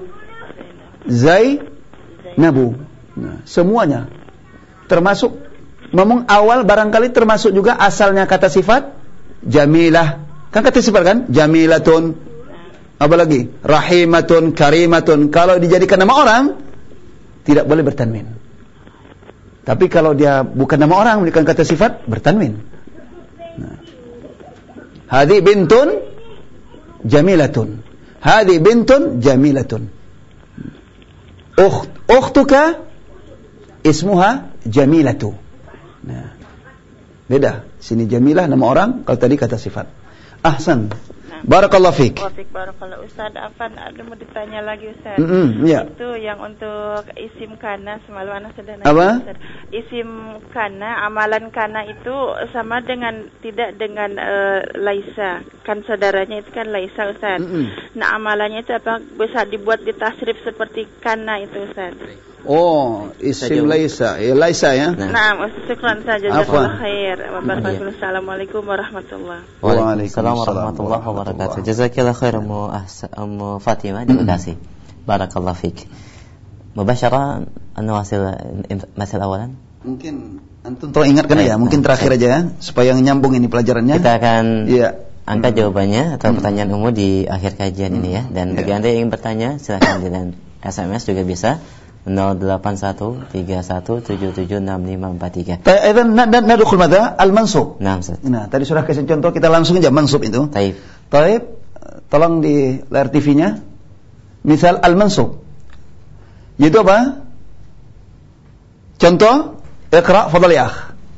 A: Zainabu. Nah, semuanya. Termasuk, memang awal barangkali termasuk juga asalnya kata sifat Jamilah. Kan kata sifat kan? Jamilatun. Apa lagi? Rahimatun, karimatun. Kalau dijadikan nama orang, tidak boleh bertanwin. Tapi kalau dia bukan nama orang, bukan kata sifat, bertanwin. Nah. Hadi bintun jamilatun. Hadi bintun jamilatun. Ukht, ukhtuka ismuha jamilatu. Nah. Beda. Sini jamilah nama orang, kalau tadi kata sifat. Ahsan. Barakallahu fiik.
G: Wafik barakallah. Ustaz, Afan, ada mau ditanya lagi Ustaz.
A: Mm-mm, ya.
G: Itu yang untuk isim kana, semalam anak sudah nanya.
A: Apa?
G: Ustaz. Isim kana, amalan kana itu sama dengan, tidak dengan uh, laisa. Kan saudaranya itu kan laisa Ustaz.
A: Mm-mm.
G: Nah, amalannya itu apa bisa dibuat di tasrif seperti kana itu Ustaz?
A: Oh, isim laisa. Ya, laisa ya.
G: Nah, nah syukran saja. Jazakallahu khair. Wabarakatuh. Assalamualaikum warahmatullahi wabarakatuh.
E: Waalaikumsalam warahmatullahi wabarakatuh. Jazakallahu khair Ummu Ummu Fatimah di Bekasi. Barakallahu fik. Mubasyarah nawasil masal awalan.
A: Mungkin antum tolong ingatkan ya, mungkin terakhir aja ya, supaya nyambung ini pelajarannya.
E: Kita akan
A: iya,
E: angkat jawabannya atau pertanyaan umum di akhir kajian ini ya. Dan bagi Anda yang ingin bertanya, silakan dengan S M S juga bisa nol delapan satu tiga satu tujuh tujuh enam lima empat tiga.
A: Idzan nadkhul madza al-mansub.
E: Nah, Ustaz.
A: Nah, tadi sudah kasih contoh, kita langsung aja mansub itu.
E: Taib.
A: Taib, tolong di layar T V-nya. Misal al-mansub. Yaitu apa? Contoh, iqra fadhal ya akh.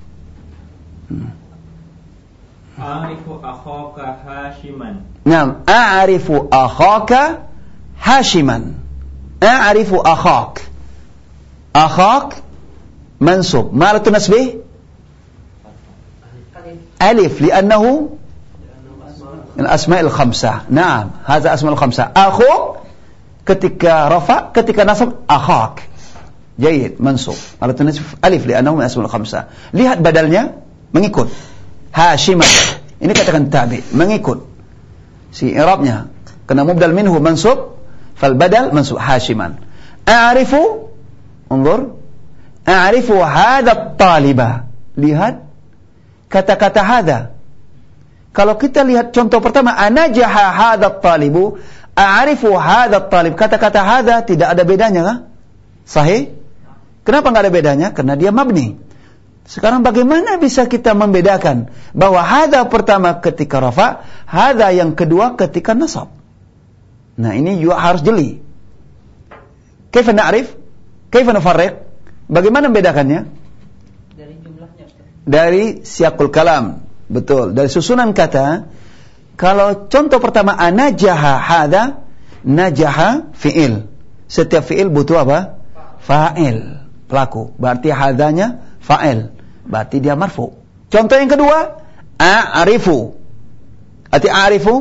C: A'rifu akhaka Hashiman.
A: Naam, a'rifu akhaka Hashiman. A'rifu akhak. Akhak mansub. Ma la tunasbih? Alif, li'annahu min asma'il khamsah. Naam, hadza asma'ul khamsah. Akhu ketika rafa, ketika nasab akhak. Jayyid, mansub. Ma la tunasbih alif li'annahu min asma'il khamsah. Lihat badalnya mengikut. Hashiman. Ini katakan tabi, mengikut. Si i'rabnya kena mubdal minhu mansub, fal badal mansub Hashiman. A'rifu, unzur, a'rifu hadha taliba. Lihat kata-kata hadha. Kalau kita lihat contoh pertama, anajaha hadha talibu, a'rifu hadha talib. Kata-kata hadha tidak ada bedanya, kan? Sahih? Kenapa enggak ada bedanya? Karena dia mabni. Sekarang bagaimana bisa kita membedakan bahwa hadha pertama ketika rafa, hadha yang kedua ketika nasab? Nah, ini juga harus jeli. Kaifa na'rif? Kaifa nufarriq? Bagaimana membedakannya?
D: Dari jumlahnya.
A: Dari siyaqul kalam. Betul, dari susunan kata. Kalau contoh pertama anajaha hadha, najaha fi'il. Setiap fi'il butuh apa? Fa'il, pelaku. Berarti hadanya fa'il, berarti dia marfu. Contoh yang kedua, a'rifu. Arti a'rifu?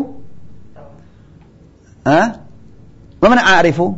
A: Hah? Bagaimana a'rifu?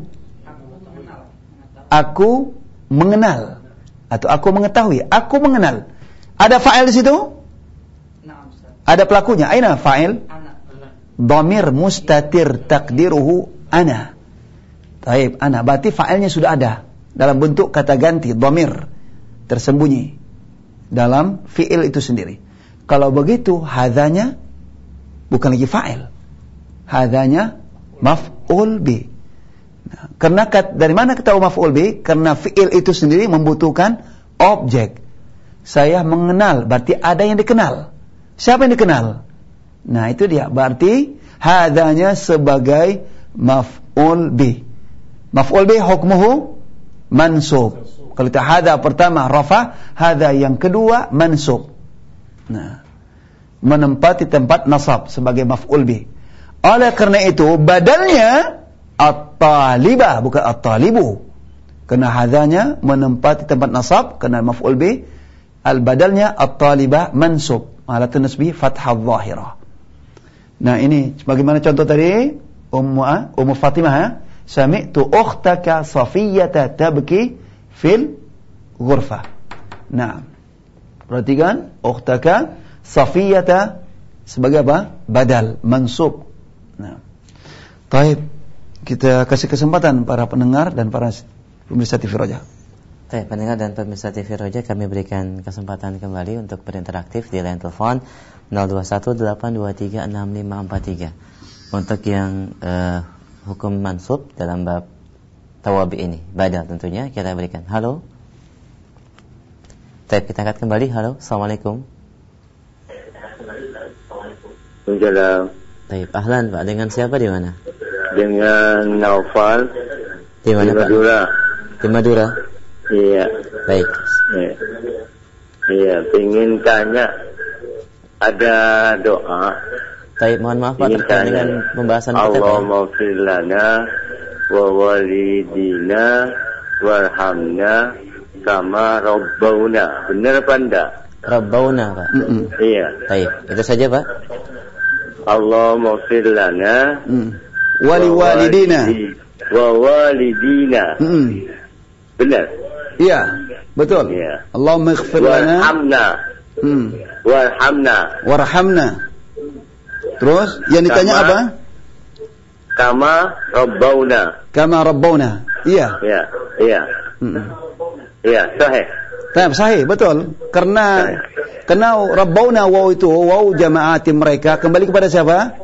A: Aku mengenal atau aku mengetahui. Aku mengenal. Ada fa'il di situ? Ada pelakunya. Aina fa'il? Dhamir mustatir takdiruhu ana. Taib, ana. Berarti fa'ilnya sudah ada dalam bentuk kata ganti, dhamir, tersembunyi dalam fi'il itu sendiri. Kalau begitu, hadanya bukan lagi fa'il, hadanya maf'ul bi. Nah, karena kat, dari mana kita tahu maf'ul bi? Karena fi'il itu sendiri membutuhkan objek. Saya mengenal, berarti ada yang dikenal. Siapa yang dikenal? Nah, itu dia. Berarti hadanya sebagai maf'ul bi. Maf'ul bi hukmuhu mansub. Kalau kita hadha pertama rafa, hadha yang kedua mansub. Nah, menempati tempat nasab sebagai maf'ul bih. Oleh karena itu badalnya at-talibah, bukan at-talibu. Karena hadhanya menempati tempat nasab, karena maf'ul bih. Al-badalnya at-talibah mansub ala tanasbih fathah zahirah. Nah, ini bagaimana contoh tadi? Ummu Ummu Fatimah, ha? Sami'tu ukhtaka Safiyyata tabki fil ghurfah. Nah, perhatikan ukhtaka Safiyyata sebagai apa? Badal mansub. Nah, baik, kita kasih kesempatan para pendengar dan para pemirsa T V Roja.
E: Baik, pendengar dan pemirsa T V Roja, kami berikan kesempatan kembali untuk berinteraktif di line telepon nol dua satu delapan dua tiga enam lima empat tiga. Untuk yang uh, hukum mansub dalam bab tawabi ini, badal tentunya kita berikan. Halo. Baik, kita angkat kembali. Halo, assalamualaikum.
H: Waalaikumsalam.
E: Baik, ahlan Pak, dengan siapa di mana?
H: Dengan Naufal.
E: Di mana Pak?
H: Madura.
E: Di Madura.
H: Iya.
E: Baik.
H: Iya. Iya, ingin tanya, ada doa.
E: Baik, mohon maaf Pak terkait dengan pembahasan kita.
H: Allahumma fir lana wa walidina warhamna kama rabbauna. Benar apa enggak?
E: Rabbauna Pak.
A: Mm-mm.
H: Iya.
E: Baik, itu saja Pak.
H: Allahumma fir lana
A: Mm. Wali walidina.
H: Wa walidina.
A: Mm.
H: Benar.
A: Iya, betul.
H: Iya.
A: Allahumma ighfir lana
H: warhamna.
A: mm.
H: Warhamna.
A: warhamna. Terus yang ditanya
H: Kama,
A: apa?
H: Kama rabbauna.
A: Kama rabbawna. Iya.
H: Iya, iya.
A: Mm.
H: Iya, sahih.
A: Nah, sahih, betul. Karena
H: Sahih.
A: karena rabbawna waw itu waw jamaati mereka kembali kepada siapa?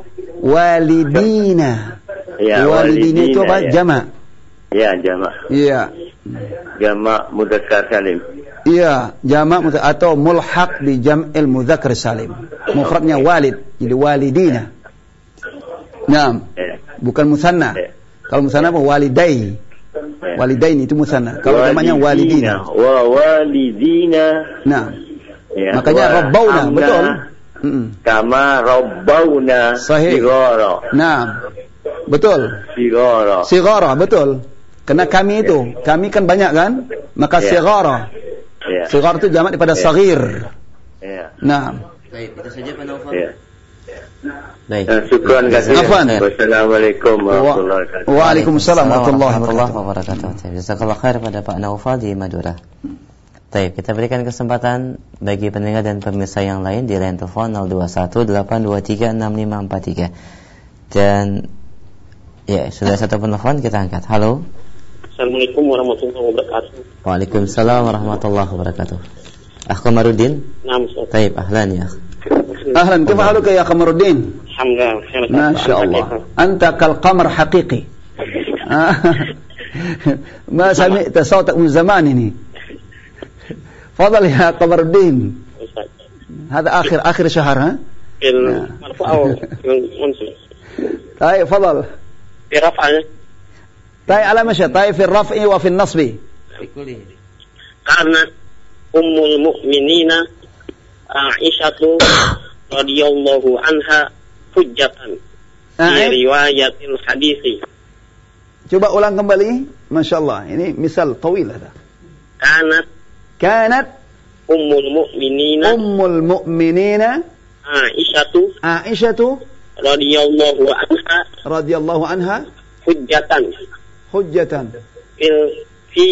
A: Walidina.
H: Iya,
A: walidina itu apa?
H: ya.
A: Jama'.
H: Iya, jama'.
A: Iya.
H: jamak mudzakkar salim.
A: Iya, jamak mudzakkar atau mulhaq bi jam'il mudzakkar salim. Mufradnya walid, jadi walidina. Naam.
H: Ya.
A: Bukan musanna.
H: Ya.
A: Kalau musanna apa walidai.
H: Ya.
A: Walidain itu musanna. Kalau jamaknya walidina.
H: Wa walidina.
A: Nah.
H: Ya.
A: Makanya
H: Wa
A: rabbauna,
H: hamna.
A: betul. Mm-mm.
H: Kama rabbauna.
A: Sahih.
H: Sigara.
A: Nah. Betul.
H: Sigara.
A: Sigara, betul. Karena kami itu, kami kan banyak kan? Maka
H: Ya.
A: sigara.
H: Ya.
A: Sigara itu jamak daripada
H: Ya.
A: saghir.
H: Ya.
A: Nah.
E: Baik, itu saja Pak Naufal.
H: Ya.
E: Baik.
H: Eh, Syukran kasih.
A: Afwan.
H: Wassalamualaikum warahmatullahi wabarakatuh.
A: Waalaikumsalam warahmatullahi
E: warahmatullahi
A: wabarakatuh.
E: wabarakatuh. Jazakallah khair pada Pak Naufal di Madura. Baik, kita berikan kesempatan bagi pendengar dan pemirsa yang lain di line telepon nol dua satu delapan dua tiga enam lima empat tiga. Dan ya, sudah satu penelpon, kita angkat. Halo.
I: Assalamualaikum warahmatullahi wabarakatuh.
E: Waalaikumsalam warahmatullahi wabarakatuh. Akh Komarudin.
I: Naam, Ustaz.
E: Taib, ahlan ya.
A: Ahlan, kaifa haluka ya Qamaruddin?
I: Alhamdulillah.
A: Masya Allah. Anta kal qamar haqiqi. ما سمعت صوتك من زمان ini. فضل يا قمر الدين. هذا آخر آخر شهر ها؟
I: في المرفوع أو في المنصب.
A: طيب فضل.
I: في رفع.
A: طيب على مشى. طيب في الرفع وفي النصب.
I: كانت أم المؤمنين عائشة رضي الله عنها حجة في رواية الحديث.
A: Coba ulang kembali. Masya Allah. Ini misal tawil ada.
I: Kanat.
A: Kanat.
I: Ummul mu'minina.
A: Ummul mu'minina.
I: Aisyatu.
A: Aisyatu.
I: Radiyallahu anha.
A: Radiyallahu anha.
I: Hujjatan.
A: Hujjatan.
I: Fil fi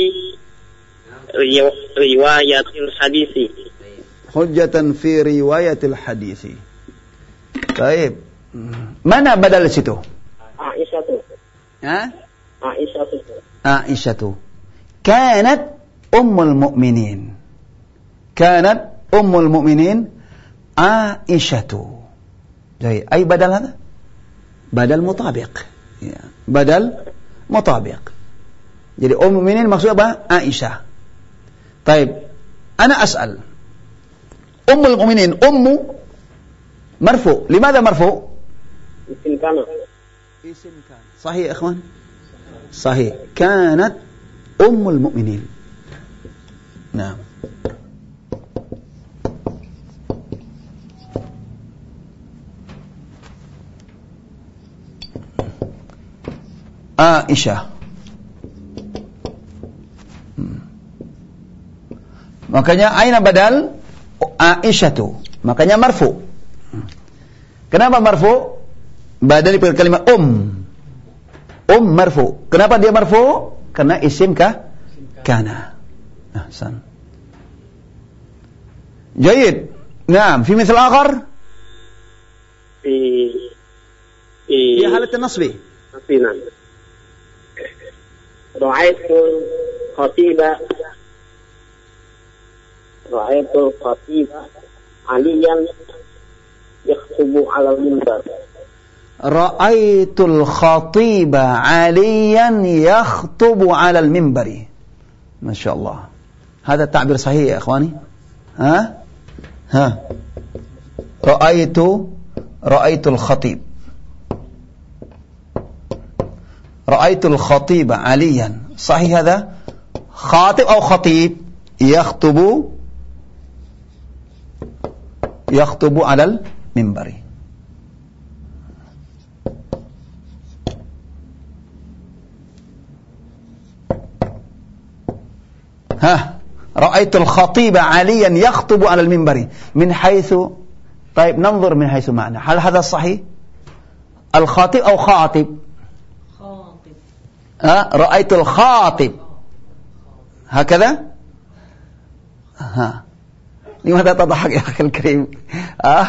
I: riwayatil hadisi.
A: Hujjatan fi riwayatil hadisi. Baik. Mana badal situ?
I: Aisyatu.
A: Ha?
I: Aisyatu.
A: Aisyatu. Kanat ummul mu'minin. Kanat ummul mu'minin Aisyatu. Jadi, ay badal hada? Badal mutabiq. Ya. Badal mutabiq. Jadi ummul mu'minin maksud apa? Aisyah. Taib. Ana as'al. Ummul mu'minin ummu marfu. Limadha marfu?
I: Isim kana.
A: Isim kana. Sahih ya ikhwan? Sahih. Kanat ummul mu'minin. Nah. Aisyah. Hmm. Makanya aina badal Aisyatu. Makanya marfu. Kenapa marfu? Badal dari kalimat um. Um marfu. Kenapa dia marfu? Karena isim kah? Kana. Ahsan. Jayid. Naam, fi misal akhar?
I: Fi
A: fi halat an-nasbi.
I: Nasbina. Ra'aitul khatiba Ra'aitul khatiba aliyan yakhtubu 'ala al-minbar.
A: Ra'aitul khatiba aliyan yakhtubu 'ala al-minbari. Masya Allah. هذا التعبير صحيح يا إخواني. ها ها رأيت رأيت الخطيب رأيت الخطيب عليا صحيح هذا خاطب أو خطيب يخطب يخطب على المنبر. ها رأيت الخطيب عليا يخطب على المنبر من حيث طيب ننظر من حيث معنى هل هذا صحيح الخاطب أو خاطب
D: خاطب
A: ها رأيت الخاطب هكذا ها لماذا تضحك يا أخي الكريم ها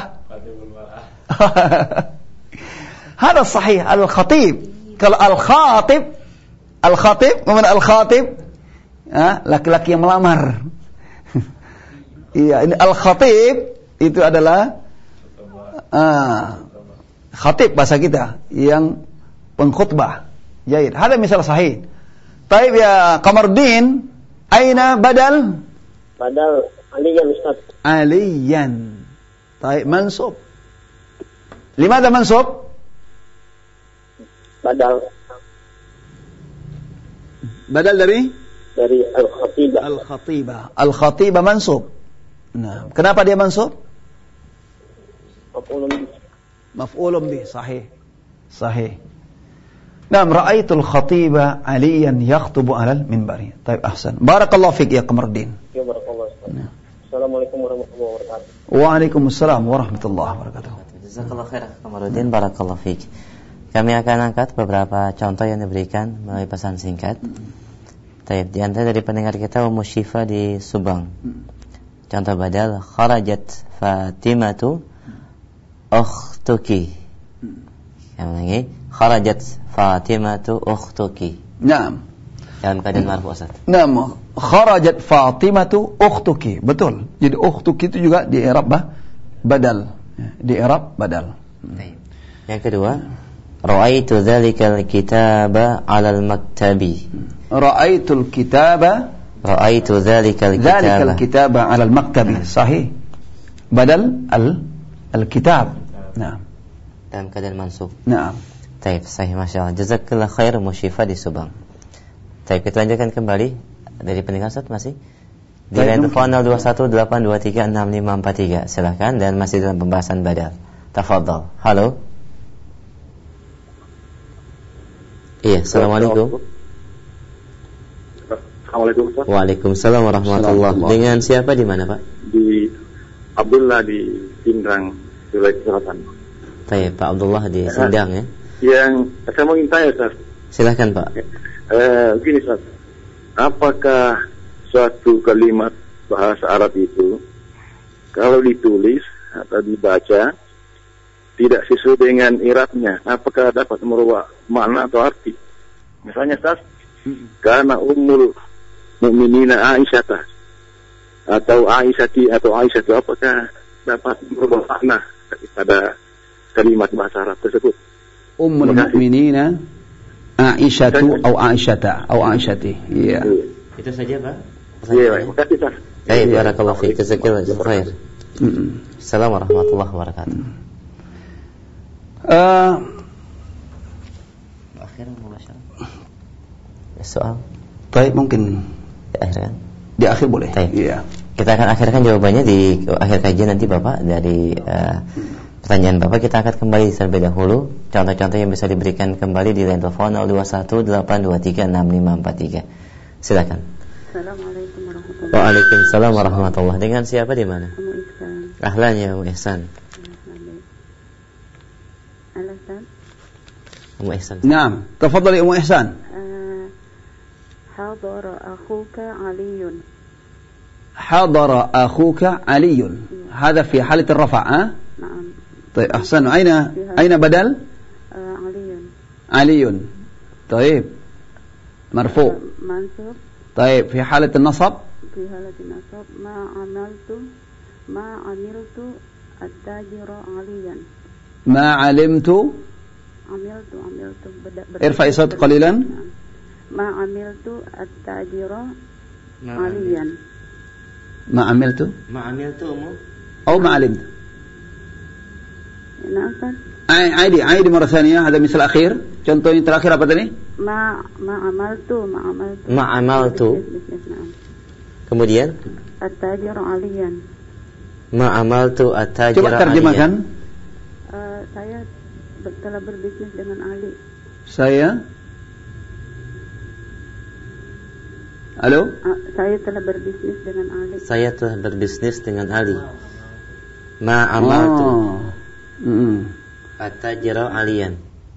A: هذا الصحيح الخطيب الخاطب الخاطب ومن الخاطب Ah, laki-laki yang melamar. Iya, ini al-khatib itu adalah ah, khatib bahasa kita yang pengkhutbah. Jaid. Ada misal sahih. Taib ya Qamaruddin, aina badal?
I: Badal aliyan Ustaz.
A: Aliyan. Taib mansub. Limada mansub?
I: Badal
A: Badal dari?
I: dari al-khatibah.
A: Al-khatibah. Al-khatibah mansub. Nah, kenapa dia mansub?
I: Maf'ulun bih.
A: Maf'ulun bih, sahih. Sahih. Naam, ra'aitul khatiba aliyan yakhtubu 'alal minbari. Taib, ahsan. Barakallahu fik ya Qamaruddin.
I: Ya barakallahu. Assalamualaikum warahmatullahi wabarakatuh.
A: Waalaikumsalam warahmatullahi wabarakatuh.
E: Jazakallahu khairan Qamaruddin, barakallahu fik. Kami akan angkat beberapa contoh yang diberikan melalui pesan singkat. Taib, di antara dari pendengar kita Ummu Syifa di Subang. Contoh badal, kharajat Fatimatu ukhtuki. Yang lagi, kharajat Fatimatu ukhtuki.
A: Naam.
E: Dalam keadaan marfu Ustaz.
A: Naam, kharajat Fatimatu ukhtuki. Betul. Jadi ukhtuki itu juga di i'rab badal. Di i'rab badal.
E: Taib. Yang kedua, ra'aitu dzalikal kitaba 'alal maktabi.
A: Ra'aitul kitaba
E: Ra'aitu dzalikal kitaba.
A: Dzalikal kitaba 'alal maktabi. Sahih. Badal al al-kitab. Naam.
E: Dalam keadaan mansub.
A: Naam.
E: Taib, sahih, masyaallah. Jazakallahu khair Musyifa di Subang. Taib, kita lanjutkan kembali dari pendengar Ustaz masih di line telepon nol dua satu delapan dua tiga enam lima empat tiga. Silakan, dan masih dalam pembahasan badal. Tafadhal. Halo. Iya, assalamualaikum.
J: Assalamualaikum Ustaz.
E: Waalaikumsalam warahmatullahi wabarakatuh. Dengan siapa di mana Pak?
J: Di Abdullah di Pindrang, Wilayah Selatan.
E: Baik, Pak Abdullah di Sindang ya.
J: Yang saya mau tanya Ustaz.
E: Silakan Pak.
J: Eh, begini Ustaz. Apakah suatu kalimat bahasa Arab itu kalau ditulis atau dibaca tidak sesuai dengan i'rabnya, apakah dapat merubah makna atau arti? Misalnya Ustaz, karena ummul mukminina Aisyah atau Aisyati atau Aisyah itu apakah dapat merubah makna pada kalimat bahasa Arab tersebut?
A: Ummul mukminina Aisyatu atau Aisyata atau Aisyati. Iya.
E: Itu saja Pak.
J: Iya, terima kasih Pak.
E: Baik, barakallahu fiik. Jazakallahu khair. Assalamualaikum warahmatullahi wabarakatuh.
A: Uh,
E: Akhirnya mubasyarah. Soal.
A: Baik, mungkin
E: di akhir kan?
A: Di akhir boleh.
E: Baik.
A: Iya.
E: Kita akan akhirkan jawabannya di akhir kajian nanti Bapak dari uh, pertanyaan Bapak. Kita akan kembali terlebih dahulu contoh-contoh yang bisa diberikan kembali di line telepon nol dua satu delapan dua tiga enam lima empat tiga. Silakan.
F: Assalamualaikum warahmatullahi wabarakatuh.
E: Waalaikumsalam warahmatullahi. Dengan siapa di mana?
F: Ummu Ihsan.
E: Ahlan ya Ummu Ihsan.
F: Alasan.
E: Ummu Ihsan.
A: Naam, tafadhali Ummu Ihsan.
F: Hadara akhuka Aliyun.
A: Hadara akhuka Aliyun. هذا في حالة الرفع ها؟
F: نعم.
A: طيب أحسن. أين أين بدل؟
F: علي.
A: علي. طيب مرفوع.
F: منصوب.
A: طيب في حالة النصب؟
F: في حالة النصب ما عملت ما عملت التاجر عليا.
A: ما علمت
F: عملت عملت
A: ارفع صوت قليلا.
F: ما عملت التاجر عليا.
A: ما عملت
E: ما عملت
A: أو ما علمت.
F: نعم.
A: عادي عادي مرة ثانية. هذا مثل الأخير. contoh yang terakhir apa tadi?
F: Ma ma amaltu ma amaltu.
E: Ma amaltu. Kemudian?
F: At-tajir aliyan.
E: Ma amaltu at-tajir aliyan.
A: Coba terjemahkan.
F: Uh, saya telah berbisnis dengan Ali.
A: Saya Halo?
F: Uh, saya telah berbisnis dengan Ali.
E: Saya telah berbisnis dengan Ali. Ma amaltu.
A: Oh. Mm-hmm.
E: At-tajir aliyan.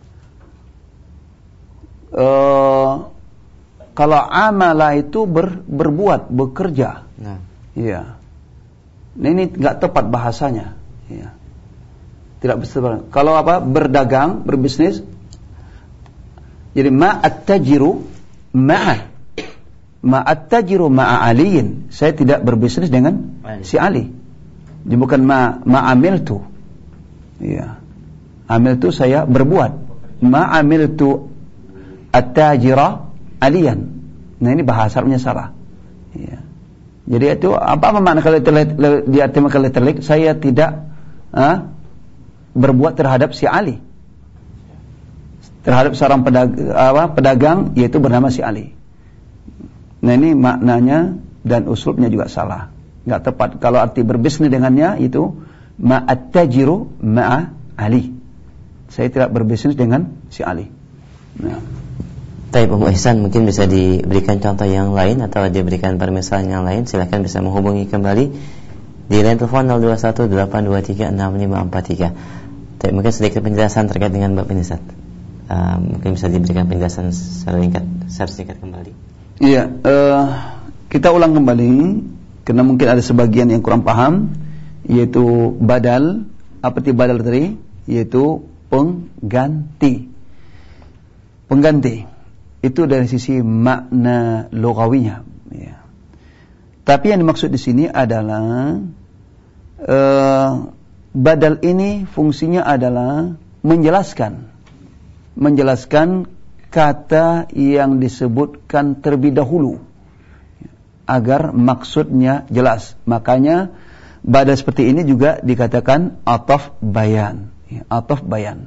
A: Uh, kalau amala itu ber, berbuat, bekerja.
E: Nah.
A: Iya. Ini enggak tepat bahasanya. Iya. Tidak betul. Kalau apa? Berdagang, berbisnis. Jadi ma at-tajiru ma'a. Ma at-tajiru ma'a aliyin. Saya tidak berbisnis dengan Ali. si Ali. Jadi bukan ma ma amiltu. Iya. Amiltu saya berbuat. Ma amiltu at-tajira aliyan. Nah ini bahasa Arabnya salah. Ya. Jadi itu apa makna kalau diartikan letterlik? Saya tidak ah, berbuat terhadap si Ali, terhadap seorang pedagang, apa, pedagang yaitu bernama si Ali. Nah ini maknanya dan uslubnya juga salah, nggak tepat. Kalau arti berbisnis dengannya itu ma'at-tajiru ma'a Ali. Saya tidak berbisnis dengan si Ali. Nah.
E: Baik, Om Ihsan, mungkin bisa diberikan contoh yang lain atau diberikan permisalan yang lain. Silakan bisa menghubungi kembali di line telepon nol dua satu delapan dua tiga enam lima empat tiga. Baik, mungkin sedikit penjelasan terkait dengan bab ini, Ustaz. Uh, mungkin bisa diberikan penjelasan secara singkat, secara singkat kembali.
A: Iya, uh, kita ulang kembali karena mungkin ada sebagian yang kurang paham, yaitu badal. Apa itu badal tadi? Yaitu pengganti. Pengganti. Itu dari sisi makna lughawinya. Ya. Tapi yang dimaksud di sini adalah uh, badal ini fungsinya adalah menjelaskan, menjelaskan kata yang disebutkan terlebih dahulu agar maksudnya jelas. Makanya badal seperti ini juga dikatakan ataf bayan. Ya, ataf bayan.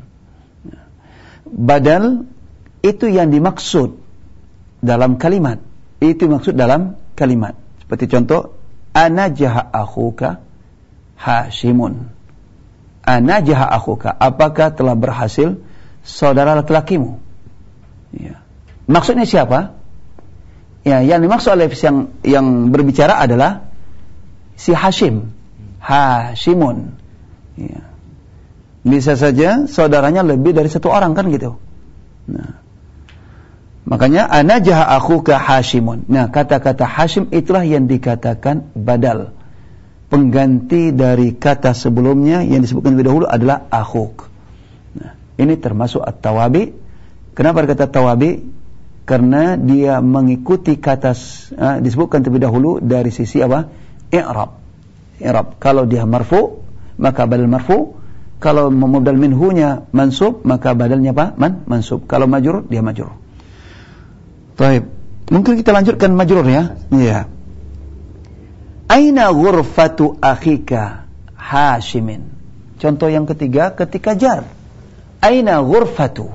A: Badal itu yang dimaksud dalam kalimat. Itu maksud dalam kalimat. Seperti contoh, ana jaha akhuka Hashimun. Ana jaha akhuka, apakah telah berhasil saudara laki-lakimu? Ya. Maksudnya siapa? Ya, yang dimaksud oleh yang yang berbicara adalah si Hashim. Hashimun. Ya. Bisa saja saudaranya lebih dari satu orang, kan gitu. Nah, makanya ana jaha akhuka Hashimun. Nah, kata-kata Hashim itulah yang dikatakan badal. Pengganti dari kata sebelumnya yang disebutkan lebih dahulu adalah akhuk. Nah, ini termasuk at-tawabi. Kenapa dikata tawabi? Karena dia mengikuti kata uh, disebutkan terlebih dahulu dari sisi apa? I'rab. I'rab. Kalau dia marfu, maka badal marfu. Kalau mubdal minhunya mansub, maka badalnya apa? Man, mansub. Kalau majrur, dia majrur. Baik. Mungkin kita lanjutkan majrur ya. Iya. Aina ghurfatu akhika Hashimin. Contoh yang ketiga ketika jar. Aina ghurfatu.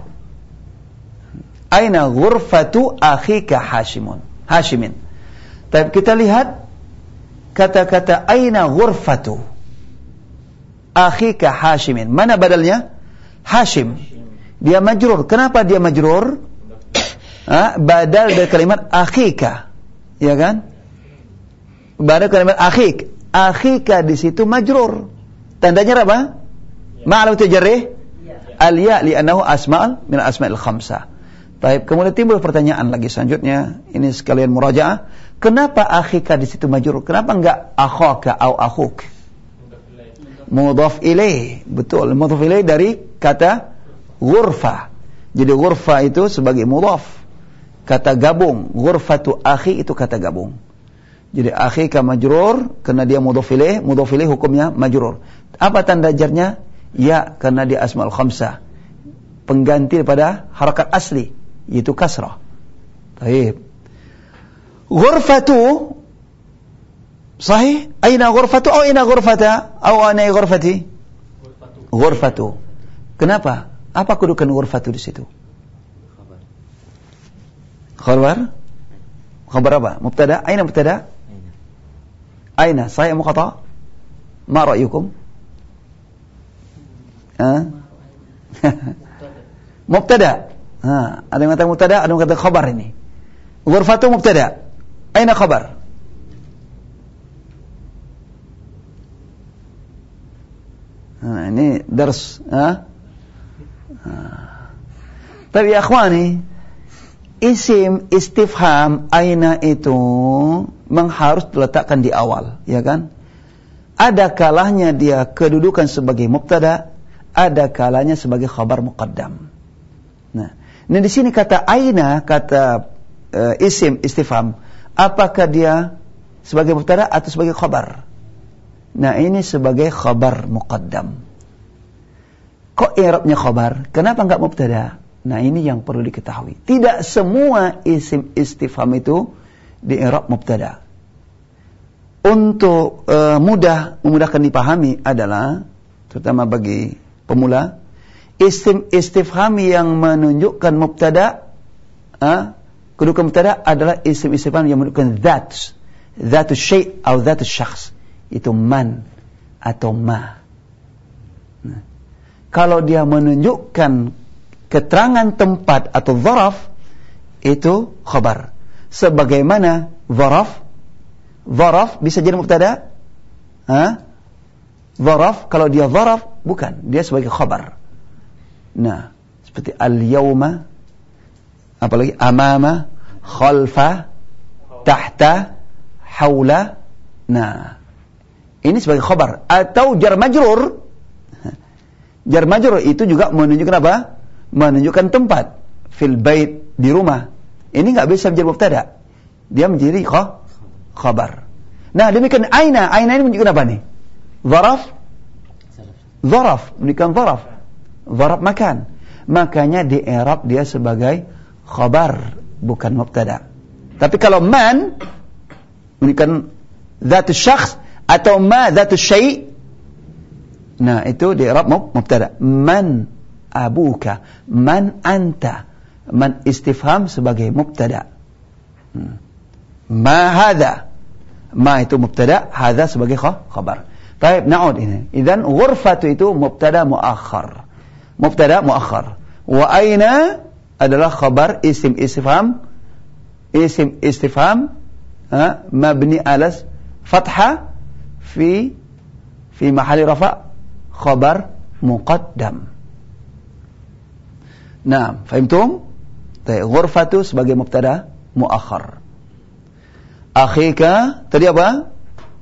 A: Aina ghurfatu akhika Hashimun. Hashimin. Tapi kita lihat kata-kata aina ghurfatu akhika Hashimin. Mana badalnya? Hashim. Dia majrur. Kenapa dia majrur? Ha? Badal dari kalimat akhika. Ya kan? Badal kalimat akhik. Akhika di situ majrur. Tandanya apa? Ma'alamatu jarrih al-ya li'annahu asma'al min asma'il khamsah. Baik, kemudian timbul pertanyaan lagi selanjutnya. Ini sekalian murajaah. Kenapa akhika di situ majrur? Kenapa enggak akhaka atau akhuk? Mudhaf ilaih. Betul, mudhaf ilaih dari kata ghurfa. Jadi ghurfa itu sebagai mudhaf. Kata gabung. Ghurfatu akhi itu kata gabung. Jadi akhika majrur karena dia mudhaf ilaih, mudhaf ilaih hukumnya majrur. Apa tanda jarnya? Ya, karena dia asmaul khamsah. Pengganti daripada harakat asli, yaitu kasrah. Baik. Ghurfatu sahih? Aina ghurfatu atau aina ghurfata? Atau aina ghurfati? Ghurfatu. Kenapa? Apa kedudukan ghurfatu di situ? Khabar? Khabar apa? Mubtada? Aina mubtada? Aina? Sahih atau khata? Ma ra'yukum? Ha? Mubtada. Ha, ada yang kata mubtada, ada yang kata khabar ini. Ghurfatu mubtada. Aina khabar? Ha, ini dars, ha? Ha. Tapi ya akhwani, isim istifham aina itu memang harus diletakkan di awal, ya kan? Ada kalanya dia kedudukan sebagai mubtada, ada kalanya sebagai khabar muqaddam. Nah, ini di sini kata aina, kata uh, isim istifham, apakah dia sebagai mubtada atau sebagai khabar? Nah, ini sebagai khabar muqaddam. Kok i'rabnya khabar? Kenapa enggak mubtada? Nah, ini yang perlu diketahui. Tidak semua isim istifham itu di i'rab mubtada. Untuk uh, mudah memudahkan dipahami adalah terutama bagi pemula, isim istifham yang menunjukkan mubtada, uh, kedudukan mubtada adalah isim istifham yang menunjukkan zat, zatu syai' atau zatu syakhs. Itu man atau ma. Nah, kalau dia menunjukkan keterangan tempat atau zaraf, itu khabar. Sebagaimana zaraf, zaraf bisa jadi mubtada. Ha? Zaraf, kalau dia zaraf, bukan. Dia sebagai khabar. Nah, seperti al-yawma, apalagi amama, khalfa, tahta, hawla. Nah, ini sebagai khabar. Atau jar majrur. Jar majrur itu juga menunjukkan apa? Menunjukkan tempat. Fil bait, di rumah. Ini nggak bisa menjadi mubtada. Dia menjadi khabar. Nah, demikian aina. Aina ini menunjukkan apa nih? Zaraf. Zaraf. Menunjukkan zaraf. Zaraf makan. Makanya di i'rab dia sebagai khabar, bukan mubtada. Tapi kalau man menunjukkan zatu syakhs atau ma zatu syai', nah itu di i'rab mubtada. Man abuka, man anta. Man istifham sebagai mubtada. Hmm. Ma hadha, ma itu mubtada, hadha sebagai khabar. Baik, na'ud ini. Idzan ghurfatu itu mubtada muakhar. Mubtada muakhar. Wa aina adalah khabar isim istifham. Isim istifham ha, mabni alas fathah fi fi mahali rafa' khabar muqaddam. Nah, fahimtum? Baik, ghurfatu sebagai mubtada muakhar. Akhika tadi apa?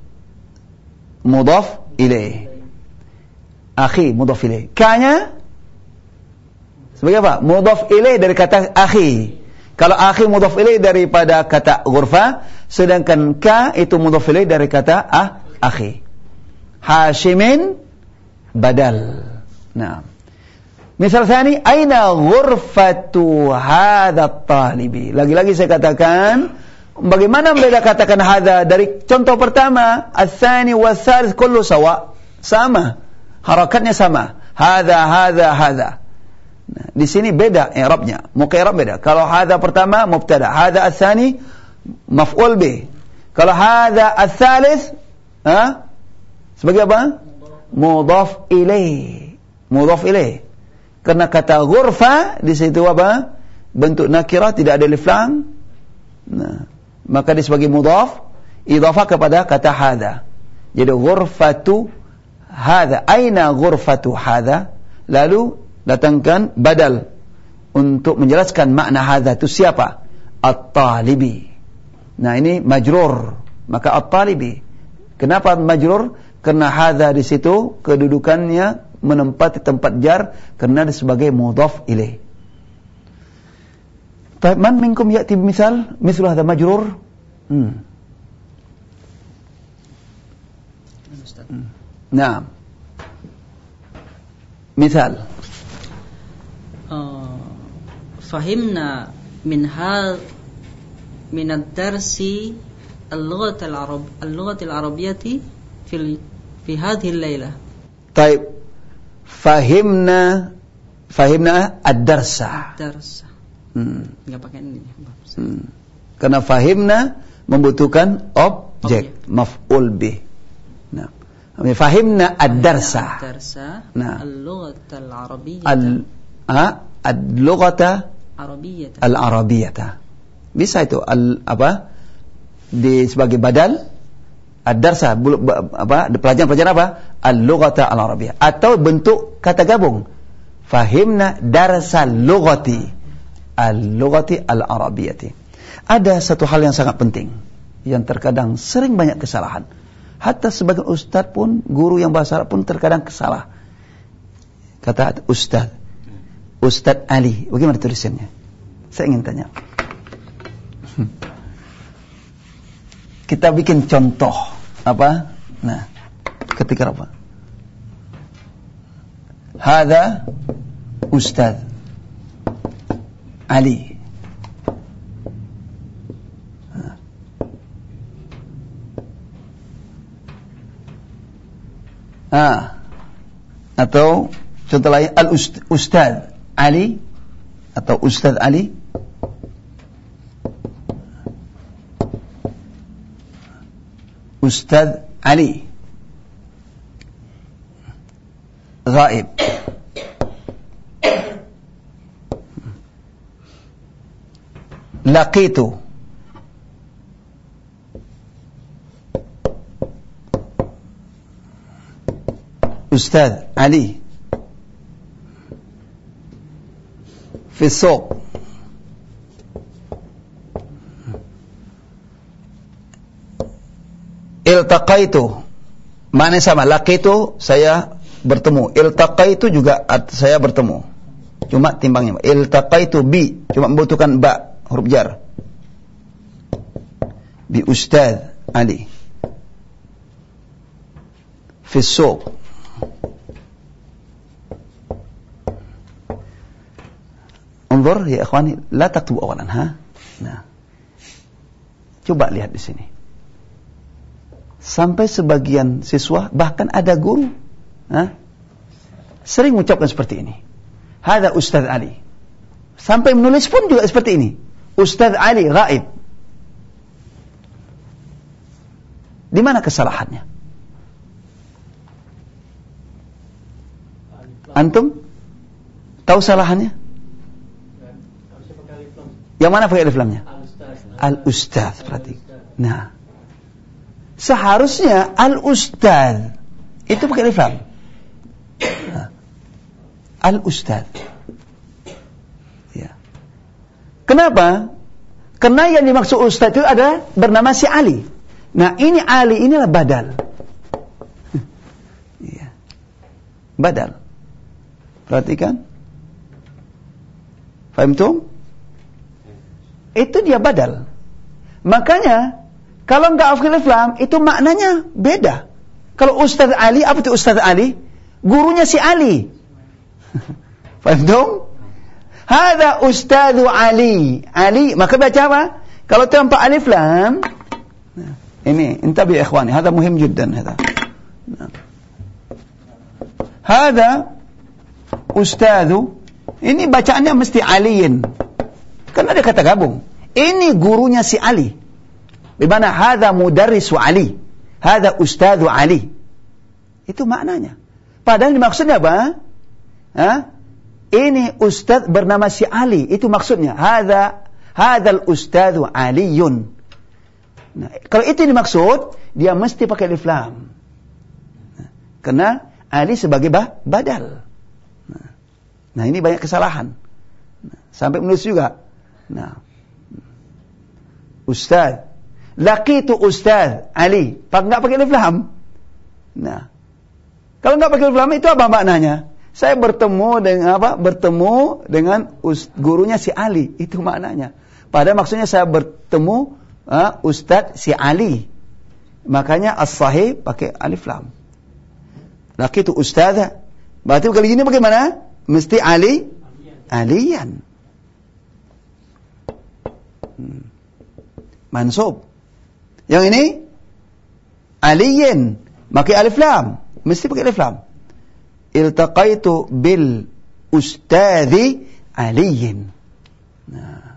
A: Mudhaf ilaih. Akhi mudhaf ilaih. Ka-nya sebagai apa? Mudhaf ilaih dari kata akhi. Kalau akhi mudhaf ilaih daripada kata ghurfa, sedangkan ka itu mudhaf ilaih dari kata ah, akhi. Hashimin badal. Nah, misal tsani, aina ghurfatu hadha talibi. Lagi-lagi saya katakan, bagaimana beda katakan hadha dari contoh pertama, ats-tsani was-tsalits kullu sawa, sama. Harakatnya sama. Hadha hadha hadha. Nah, di sini beda i'rabnya. Muka i'rab beda. Kalau hadha pertama mubtada, hadha ats-tsani maf'ul bih. Kalau hadha ats-tsalits, ha? Sebagai apa? Mudhaf ilaih. Mudhaf ilaih. Karena kata ghurfa di situ apa? Bentuk nakirah, tidak ada alif lam. Nah, maka dia sebagai mudhaf idhafah kepada kata hadha. Jadi ghurfatu hadha. Aina ghurfatu hadha? Lalu datangkan badal untuk menjelaskan makna hadha itu siapa? At-talibi. Nah, ini majrur. Maka at-talibi. Kenapa majrur? Karena hadha di situ kedudukannya menempati tempat jar karena dia sebagai mudhaf ilaih. Baik, man minkum ya'ti misal misal hadha majrur. Hmm. Hmm. Nah. Misal.
D: Uh, fahimna min hal min ad-darsi al-lughat al-arab al-lughat al-arabiyyah fi fi hadhihi al-laylah.
A: Baik. Fahimna fahimna ad-darsa.
D: Darsa.
A: Hmm.
D: Enggak pakai ini.
A: Hmm. Karena fahimna membutuhkan objek, objek. Maf'ul bih. Nah, fahimna ad-darsa.
D: Ad-darsa.
A: Nah,
D: al-lughat al-arabiyyah.
A: Al ha al-lughata
D: arabiyyah.
A: Al-arabiyyah. Bisa itu al apa? Di sebagai badal ad-darsa apa? Pelajaran-pelajaran apa? Al-lughata al-arabiyyah atau bentuk kata gabung. Fahimna darsa lughati al-lughati al-arabiyyah. Ada satu hal yang sangat penting yang terkadang sering banyak kesalahan. Hatta sebagian ustaz pun, guru yang bahasa Arab pun terkadang kesalah. Kata ustaz, Ustaz Ali, bagaimana tulisannya? Saya ingin tanya. Kita bikin contoh apa? Nah, ketika apa? Hadza ustaz. Ali. Ah. Atau contoh lain al-ustaz Ali atau Ustaz Ali. Ustaz Ali. Ghaib. Laqitu. Ustaz Ali fi suq. Iltaqaitu, maknanya sama. Laqitu saya bertemu, iltaqaitu juga saya bertemu, cuma timbangnya. Iltaqaitu bi, cuma membutuhkan ba, huruf jar. Bi Ustaz Ali fi suq. Unzur ya ikhwani, la taktubu awalan, ha? Nah. Coba lihat di sini. Sampai sebagian siswa, bahkan ada guru, ha? Sering mengucapkan seperti ini. Hada Ustaz Ali. Sampai menulis pun juga seperti ini. Ustaz Ali ghaib. Di mana kesalahannya? Antum tahu salahannya? Yang mana pakai alif lamnya? Al-Ustaz, berarti. Nah, seharusnya Al-Ustaz itu pakai alif lam. Nah, Al-Ustaz. Ya. Kenapa? Karena yang dimaksud Ustaz itu ada bernama si Ali. Nah, ini Ali inilah badal. Ya. Badal. Perhatikan. Fahimtum? Itu dia badal. Makanya kalau enggak alif lam itu maknanya beda. Kalau Ustaz Ali, apa itu Ustaz Ali? Gurunya si Ali. Faham dong? Hada Ustazu Ali. Ali, maka baca apa? Kalau tanpa alif lam, ini intabi ya ikhwani, hada muhim jiddan hada. Hada Ustazu, ini bacaannya mesti Aliin. Karena ada kata gabung. Ini gurunya si Ali. Bimana hadza mudarrisu Ali. Hadza ustadzu Ali. Itu maknanya. Padahal maksudnya apa? Hah? Ini ustaz bernama si Ali. Itu maksudnya. Hadza hadzal ustadzu Aliyun. Nah, kalau itu dimaksud, dia mesti pakai alif lam. Nah, karena Ali sebagai bah, badal. Nah, nah, ini banyak kesalahan. Nah, sampai menulis juga. Nah, Ustaz, laqitu Ustaz Ali, pak enggak pakai alif lam. Nah, kalau enggak pakai alif lam itu apa maknanya? Saya bertemu dengan apa? Bertemu dengan ust, gurunya si Ali, itu maknanya. Padahal maksudnya saya bertemu uh, Ustaz si Ali. Makanya as-sahih pakai alif lam. Laqitu Ustaz. Berarti kali ini bagaimana? Mesti Ali, Aliyan. Hmm. Mansub. Yang ini Aliyin, pakai alif lam, mesti pakai alif lam. Iltaqaitu bil ustadzi Aliyin. Nah.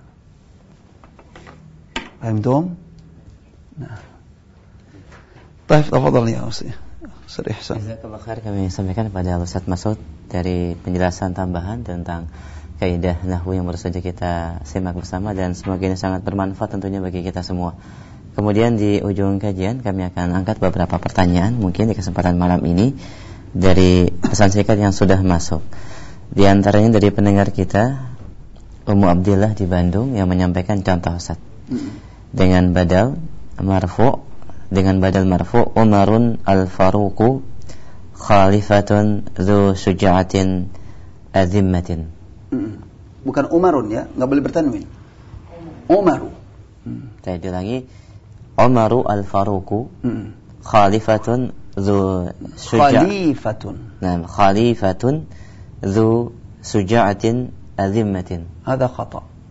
A: Fahimtum? Nah. Baik, tafadhal ya Ustaz. Ustaz Ihsan.
E: Jazakallahu khair, kami sampaikan kepada Ustaz Masud dari penjelasan tambahan tentang kaidah nahwu yang baru saja kita simak bersama, dan semoga ini sangat bermanfaat tentunya bagi kita semua. Kemudian di ujung kajian kami akan angkat beberapa pertanyaan mungkin di kesempatan malam ini dari pesan singkat yang sudah masuk. Di antaranya dari pendengar kita Ummu Abdillah di Bandung yang menyampaikan contoh Ustaz. Dengan badal marfu, dengan badal marfu Umarun al-Faruqu khalifatun dzu syuja'atin azimmatin.
A: Bukan Umarun ya, enggak boleh bertanwin. Umaru.
E: Hmm. Saya ulangi. Umaru al-Faruqu hmm. khalifatun dzu syuja' khalifatun. Nah, khalifatun dzu syuja'atin azimmatin.
A: Hada khata.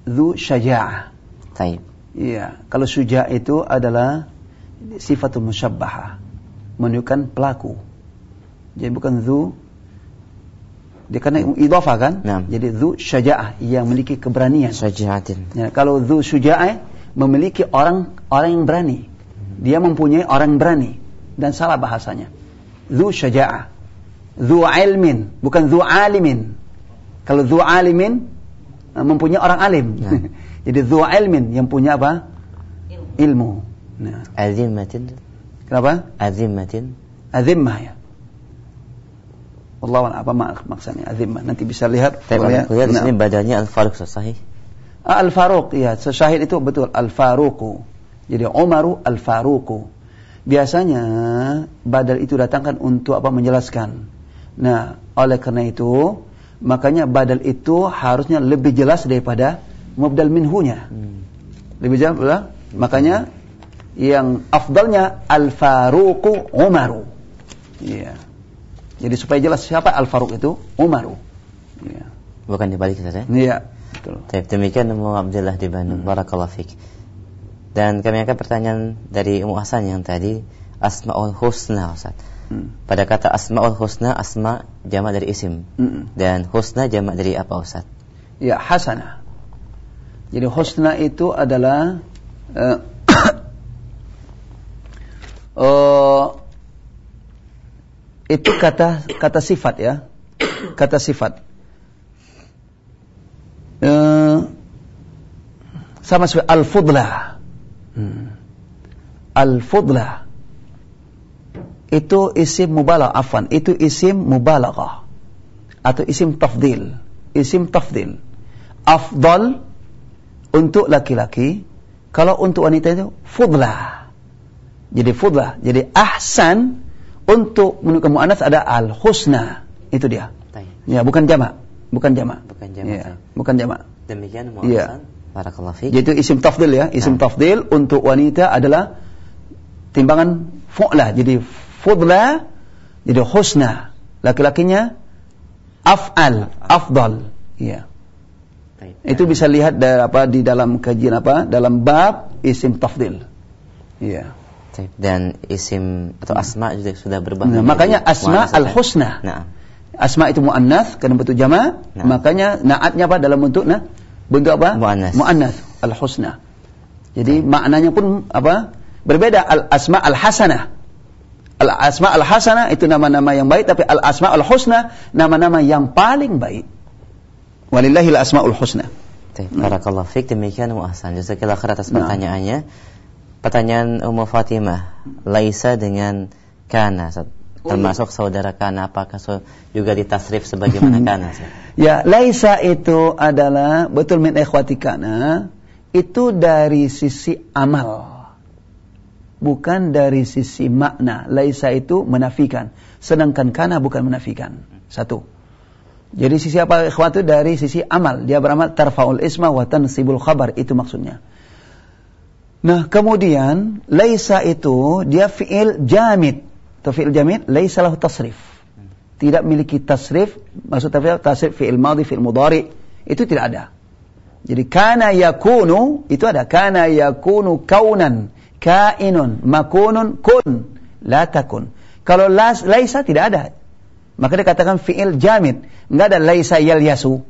A: dzu syaja'ah.
E: Taib.
A: Iya, kalau syuja' itu adalah sifatul musyabbahah, menunjukkan pelaku. Jadi bukan dzu, dia karena idhafah kan?
E: Nah.
A: Jadi dzu syaja'ah, yang memiliki keberanian.
E: Syaja'atin.
A: Ya, kalau dzu syuja'ah memiliki orang orang yang berani. Dia mempunyai orang berani, dan salah bahasanya. Dzu syaja'ah. Dzu ilmin, bukan dzu alimin. Kalau dzu alimin mempunyai orang alim. Nah. Jadi dzu ilmin yang punya apa? Ilmu. Nah.
E: Azimmatin.
A: Kenapa?
E: Azimmatin.
A: Azimmah ya. Allah apa mak maksudnya azimmah? Nanti bisa lihat.
E: Tapi lihat di sini badannya Al-Faruq sahih.
A: Al-Faruq ya, sahih itu betul Al-Faruq. Jadi Umaru Al-Faruq. Biasanya badal itu datangkan untuk apa? Menjelaskan. Nah, oleh karena itu makanya badal itu harusnya lebih jelas daripada mubdal minhunya. Hmm. Lebih jelas, betul? Makanya yang afdalnya Al-Faruq Umaru. Iya. Jadi supaya jelas siapa Al-Faruq itu Umaru. Iya.
E: Bukan dibalik saja.
A: Iya, betul.
E: Baik, demikian Ummu Abdillah di Bandung. Hmm. Barakallahu fiik. Dan kami akan pertanyaan dari Ummu Hasan yang tadi, Asmaul Husna, Ustaz. Hmm. Pada kata Asmaul Husna, asma jamak dari isim. Hmm. Dan husna jamak dari apa, Ustaz?
A: Ya, hasanah. Jadi husna itu adalah uh, uh, itu kata kata sifat ya, kata sifat. Uh, sama seperti al-fudlah. Hmm. Al-fudlah itu isim mubalaghah, afwan, itu isim mubalaghah atau isim tafdil. Isim tafdil. Afdal untuk laki-laki, kalau untuk wanita itu fudlah. Jadi fudlah, jadi ahsan untuk menunjukkan muannas ada al-husna. Itu dia. Taib. Ya, bukan jamak, bukan jamak.
E: Bukan jamak. Ya,
A: bukan jamak.
E: Demikian Ummu Hasan. Barakallahu fiik.
A: Jadi itu isim tafdil ya, isim nah. tafdil untuk wanita adalah timbangan fu'lah. Jadi fudlah, jadi husna. Laki-lakinya af'al, afdal. Iya. Itu bisa lihat dari apa di dalam kajian apa dalam bab isim tafdil. Iya.
E: Dan isim atau asma juga sudah berubah.
A: Nah, makanya asma al-husna. Nah. Asma itu muannats karena bentuk jamak, nah. Makanya naatnya apa dalam bentuk nah bentuk apa?
E: Muannats.
A: Muannats al-husna. Jadi nah. Maknanya pun apa? Berbeda. Al-asma al-hasanah. Al-asma al-hasanah itu nama-nama yang baik, tapi al-asma al-husna nama-nama yang paling baik. Walillahil asmaul husna.
E: Barakallahu fiik. Demikian Ummu Hasan. Jazakallahu khair atas pertanyaannya. Pertanyaan Ummu Fatimah, laisa dengan kana, termasuk saudara kana, apakah juga ditasrif sebagaimana kana?
A: Ya, laisa itu adalah betul min ikhwati kana, itu dari sisi amal, bukan dari sisi makna. Laisa itu menafikan, sedangkan kana bukan menafikan. Satu. Jadi sisi apa ikhwatu? Dari sisi amal. Dia beramal tarfa'ul isma wa tansibul khabar. Itu maksudnya. Nah kemudian laisa itu dia fi'il jamid. Atau fi'il jamid laisa lahu tasrif. Tidak memiliki tasrif. Maksudnya tasrif fi'il madhi, fi'il mudhari. Itu tidak ada. Jadi kana yakunu itu ada. Kana yakunu kaunan, kainun, makunun, kun, la takun. Kalau las, laisa tidak ada. Maka dia katakan fi'il jamid. Enggak ada laisa yalyasu.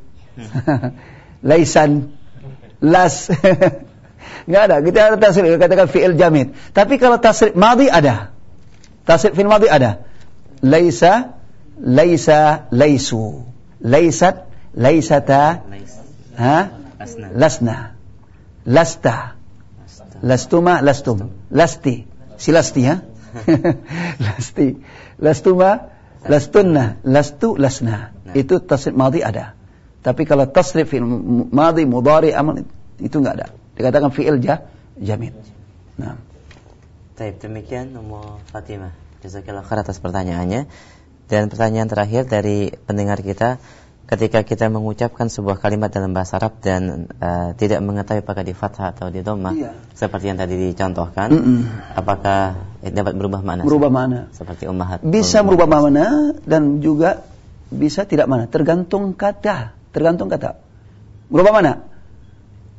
A: Laisan, las. Enggak ada. Kita ada tasrif, dia katakan fi'il jamid. Tapi kalau tasrif madhi ada. Tasrif fi'il madhi ada. Laisa, laisa, laisu. Laisat, laisata, ha? Lasna. Lasta. Lastuma, lastum. Lasti. Si lasti, ha? Lasti. Lastuma, lastunna, lastu, lasna. Nah. Itu tasrif madhi ada. Tapi kalau tasrif fi'il madhi, mudhari, amal itu enggak ada. Dikatakan fi'il jah, jamid. Nah.
E: Baik, demikian Ummu Fatimah. Jazakallahu khair atas pertanyaannya. Dan pertanyaan terakhir dari pendengar kita, ketika kita mengucapkan sebuah kalimat dalam bahasa Arab dan uh, tidak mengetahui apakah di fathah atau di dhammah, iya. Seperti yang tadi dicontohkan, mm-mm. apakah eh, dapat berubah makna?
A: Berubah makna.
E: Seperti ummahat.
A: Bisa berubah makna dan juga bisa tidak makna, tergantung kata, tergantung kata. Berubah makna.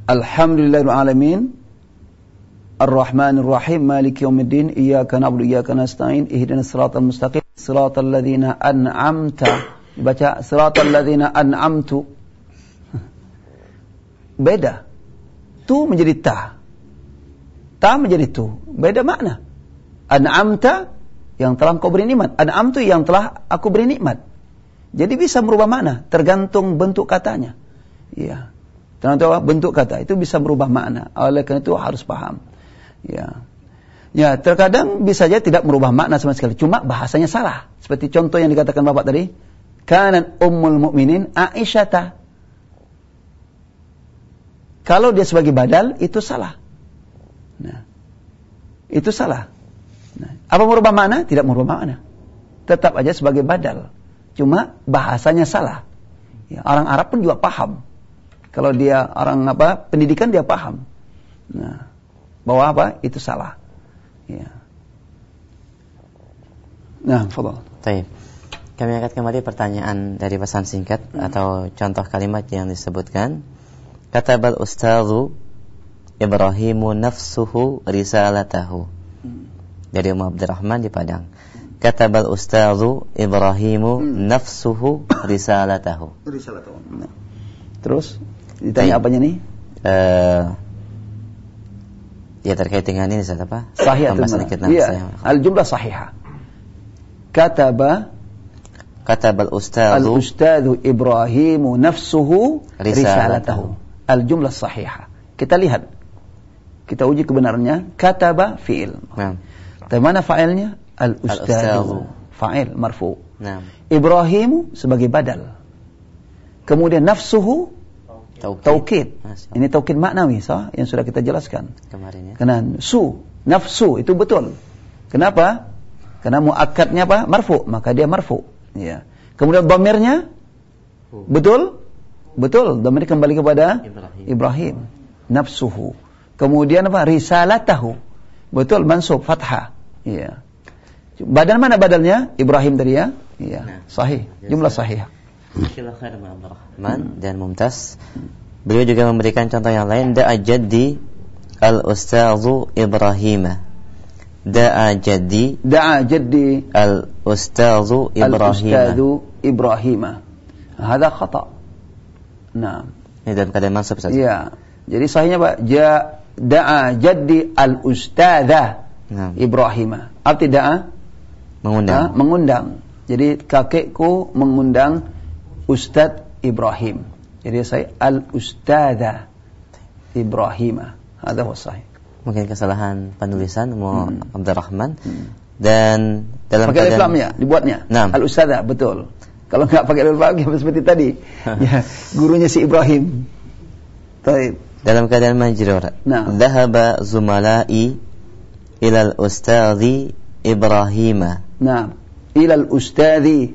A: Alhamdulillahirabbil alamin Ar-Rahmanir Rahim Maliki Yaumiddin Iyyaka na'budu wa iyyaka nasta'in Ihdinas siratal mustaqim Siratal ladzina an'amta. Dibaca siratal ladzina an'amtu. Beda. Tu menjadi ta. Ta menjadi tu. Beda makna. An'amta yang telah kau beri nikmat. An'amtu yang telah aku beri nikmat. Jadi bisa merubah makna tergantung bentuk katanya. Iya. Tergantung bentuk kata itu bisa merubah makna. Oleh karena itu harus paham. Ya. Ya, terkadang bisa saja tidak merubah makna sama sekali, cuma bahasanya salah. Seperti contoh yang dikatakan Bapak tadi, kanat ummul mukminin Aisyata. Kalau dia sebagai badal itu salah. Nah, itu salah. Nah, apa merubah makna? Tidak merubah makna. Tetap aja sebagai badal. Cuma bahasanya salah. Ya, orang Arab pun juga paham. Kalau dia orang apa pendidikan dia paham. Nah, bahwa apa itu salah. Ya. Nah, fadhal.
E: Baik. Kami angkat kembali pertanyaan dari pesan singkat hmm. atau contoh kalimat yang disebutkan. Katabal ustadzu Ibrahimu nafsuhu risalatahu. Hmm. Dari Umar Abdurrahman di Padang. Katabal ustadzu Ibrahimu hmm. nafsuhu risalatahu.
A: Risalatahu. Nah. Terus ditanya apanya nih?
E: Uh, ya terkait dengan ini Ustaz apa?
A: Sahih atau
E: sedikit
A: ya, al-jumlah sahihah. Kataba
E: Katabal ustadzu
A: al-ustadzu Ibrahimu nafsuhu risalatahu. Al-jumlah sahihah. Kita lihat. Kita uji kebenarannya. Kataba fi'il.
E: Naam.
A: Tapi mana fa'ilnya? Al-ustadzu. Fa'il marfu.
E: Naam.
A: Ibrahimu sebagai badal. Kemudian nafsuhu taukid. Ini taukid maknawi sah yang sudah kita jelaskan
E: kemarin ya.
A: Karena su, nafsu itu betul. Kenapa? Karena muakkadnya apa? Marfu, maka dia marfu. Ya. Kemudian dhamirnya betul? Betul, dhamir kembali kepada Ibrahim. Ibrahim. Nafsuhu. Kemudian apa? Risalatahu. Betul, mansub fathah. Iya. Badal mana badalnya? Ibrahim tadi ya? Iya. Nah, sahih. Jumlah sahih.
E: Rahman dan mumtaz. Beliau juga memberikan contoh yang lain. Da'a jaddi al-ustadzu Ibrahim. Da'a jaddi
A: Da'a jaddi
E: al-ustadzu Ibrahim.
A: Al-ustadzu Ibrahim. Hada khata'. Nah,
E: ini dalam keadaan mansub saja.
A: Iya. Jadi sahihnya Pak, ja da'a jaddi al-ustadza nah. Ibrahim. Arti da'a
E: mengundang.
A: Ha? Mengundang. Jadi kakekku mengundang Ustadz Ibrahim. Jadi saya al-ustadza Ibrahim. Ada sahih.
E: Mungkin kesalahan penulisan Umar hmm. Abdurrahman hmm. dan dalam
A: pakai alif lam ya dibuatnya.
E: Nah.
A: Al-ustadza betul. Kalau enggak pakai alif lam seperti tadi. Ya, gurunya si Ibrahim. Baik.
E: Dalam keadaan majrur.
A: Nah.
E: Dhahaba zumala'i ila al-ustadzi Ibrahim.
A: Nah, ila al-ustadzi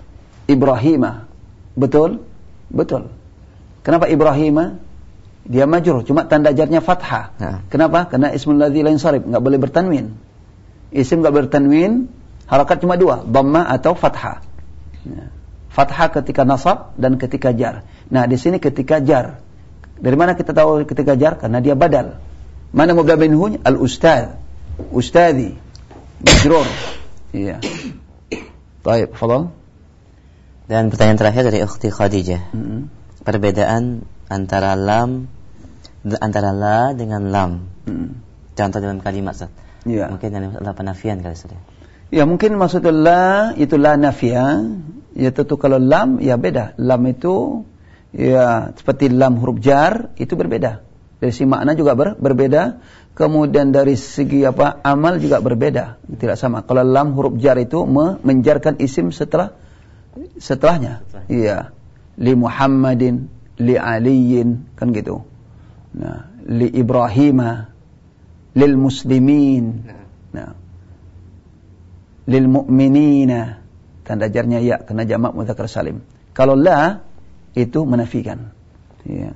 A: Ibrahim. Betul? Betul. Kenapa Ibrahim? Dia majrur, cuma tanda jarnya fathah. Nah. Kenapa? Karena ismul ladzi la yansarif, enggak boleh bertanwin. Isim enggak bertanwin, harakat cuma dua, dhamma atau fathah. Nah. Fathah ketika nasab dan ketika jar. Nah, di sini ketika jar. Dari mana kita tahu ketika jar? Karena dia badal. Mana mubda minhu? Al-ustadz. Ustadzi. Majrur. Iya. Baik, fadhal.
E: Dan pertanyaan terakhir dari Ukhti Khadijah.
A: Mm-hmm.
E: Perbedaan antara lam antara la dengan lam.
A: Mm-hmm.
E: Contoh dalam kalimat Ustaz.
A: Ya.
E: Mungkin adalah penafian kali Ustaz.
A: Ya, mungkin maksudnya la itu la nafiyah. Ya tentu kalau lam ya beda. Lam itu ya seperti lam huruf jar itu berbeda. Dari segi makna juga ber, berbeda. Kemudian dari segi apa amal juga berbeda. Tidak sama. Kalau lam huruf jar itu me, menjarkan isim setelah setelahnya. Iya. Li Muhammadin, li Aliyin, kan gitu. Nah, li Ibrahima, lil muslimin. Nah. Lil mu'minina. Tanda jarnya ya karena jamak mudzakkar salim. Kalau la itu menafikan. Iya.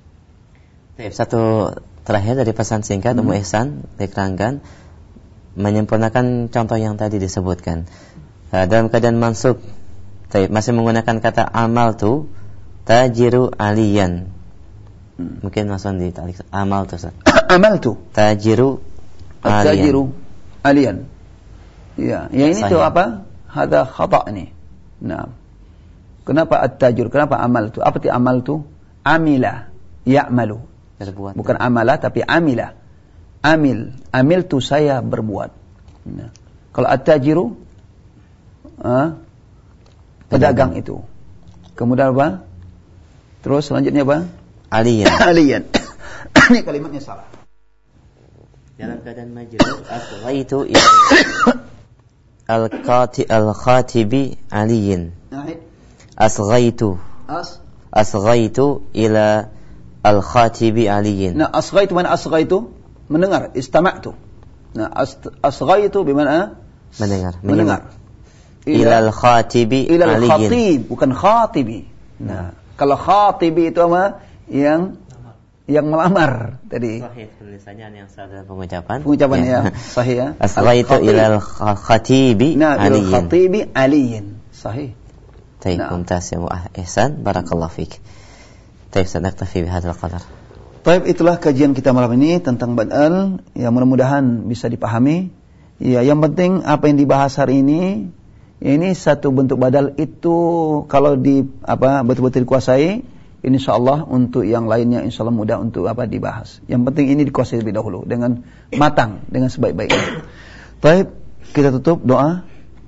E: Satu terakhir dari pesan singkat hmm. Ummu Ihsan diterangkan menyempurnakan contoh yang tadi disebutkan. Nah, dalam keadaan mansub masih menggunakan kata amal tu tajiru aliyan.
A: Hmm.
E: Mungkin langsung ditalik amal tuh Ustaz.
A: Amaltu.
E: Tajiru alian.
A: Tajiru alian. Ya, ya ini
E: Sahih.
A: tuh apa? Hada khata' ini. Nah. Kenapa at-tajir? Kenapa amal tu? Apa ti amal tu? Amila, ya'malu.
E: Berbuat.
A: Bukan amala tapi amila. Amil, amil tu saya berbuat. Nah. Kalau at-tajiru ah, pedagang itu. Kemudian apa? Terus selanjutnya apa?
E: Alian.
A: Alian. Ini kalimatnya salah.
E: Dalam keadaan majrur, asghaitu ila al-qati al-khatibi aliyin. Asghaitu.
A: As
E: Asghaitu ila al-khatibi aliyin.
A: Nah, asghaitu mana asghaitu? Mendengar, istama'tu. Nah, asghaitu bimana?
E: Mendengar.
A: Mendengar.
E: Ila al-khatibi
A: ila
E: aliyin.
A: al-khatib, bukan khatibi. Nah, kalau khatibi itu apa? Yang yang melamar tadi.
E: Sahih tulisannya yang salah dalam pengucapan.
A: Pengucapan ya, sahih ya.
E: Asghaitu ila al-khatibi
A: nah, ila
E: aliyin.
A: al-khatibi aliyin. Sahih.
E: Taib,
A: Nah.
E: mumtaz ya mu'ah ihsan, barakallahu fik. Taib, sanaktafi bihadzal qadar.
A: Taib, itulah kajian kita malam ini tentang badal. Ya, mudah-mudahan bisa dipahami. Ya, yang penting apa yang dibahas hari ini, ini satu bentuk badal itu kalau di apa betul-betul dikuasai, insyaallah untuk yang lainnya insyaallah mudah untuk apa dibahas. Yang penting ini dikuasai lebih dahulu dengan matang, dengan sebaik-baiknya. Taib, kita tutup doa.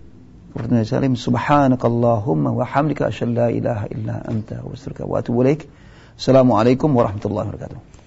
A: Subhanakallahumma wa hamdika asyhadu an la ilaha illa anta wa astaghfiruka wa atubu ilaik. Assalamualaikum warahmatullahi wabarakatuh.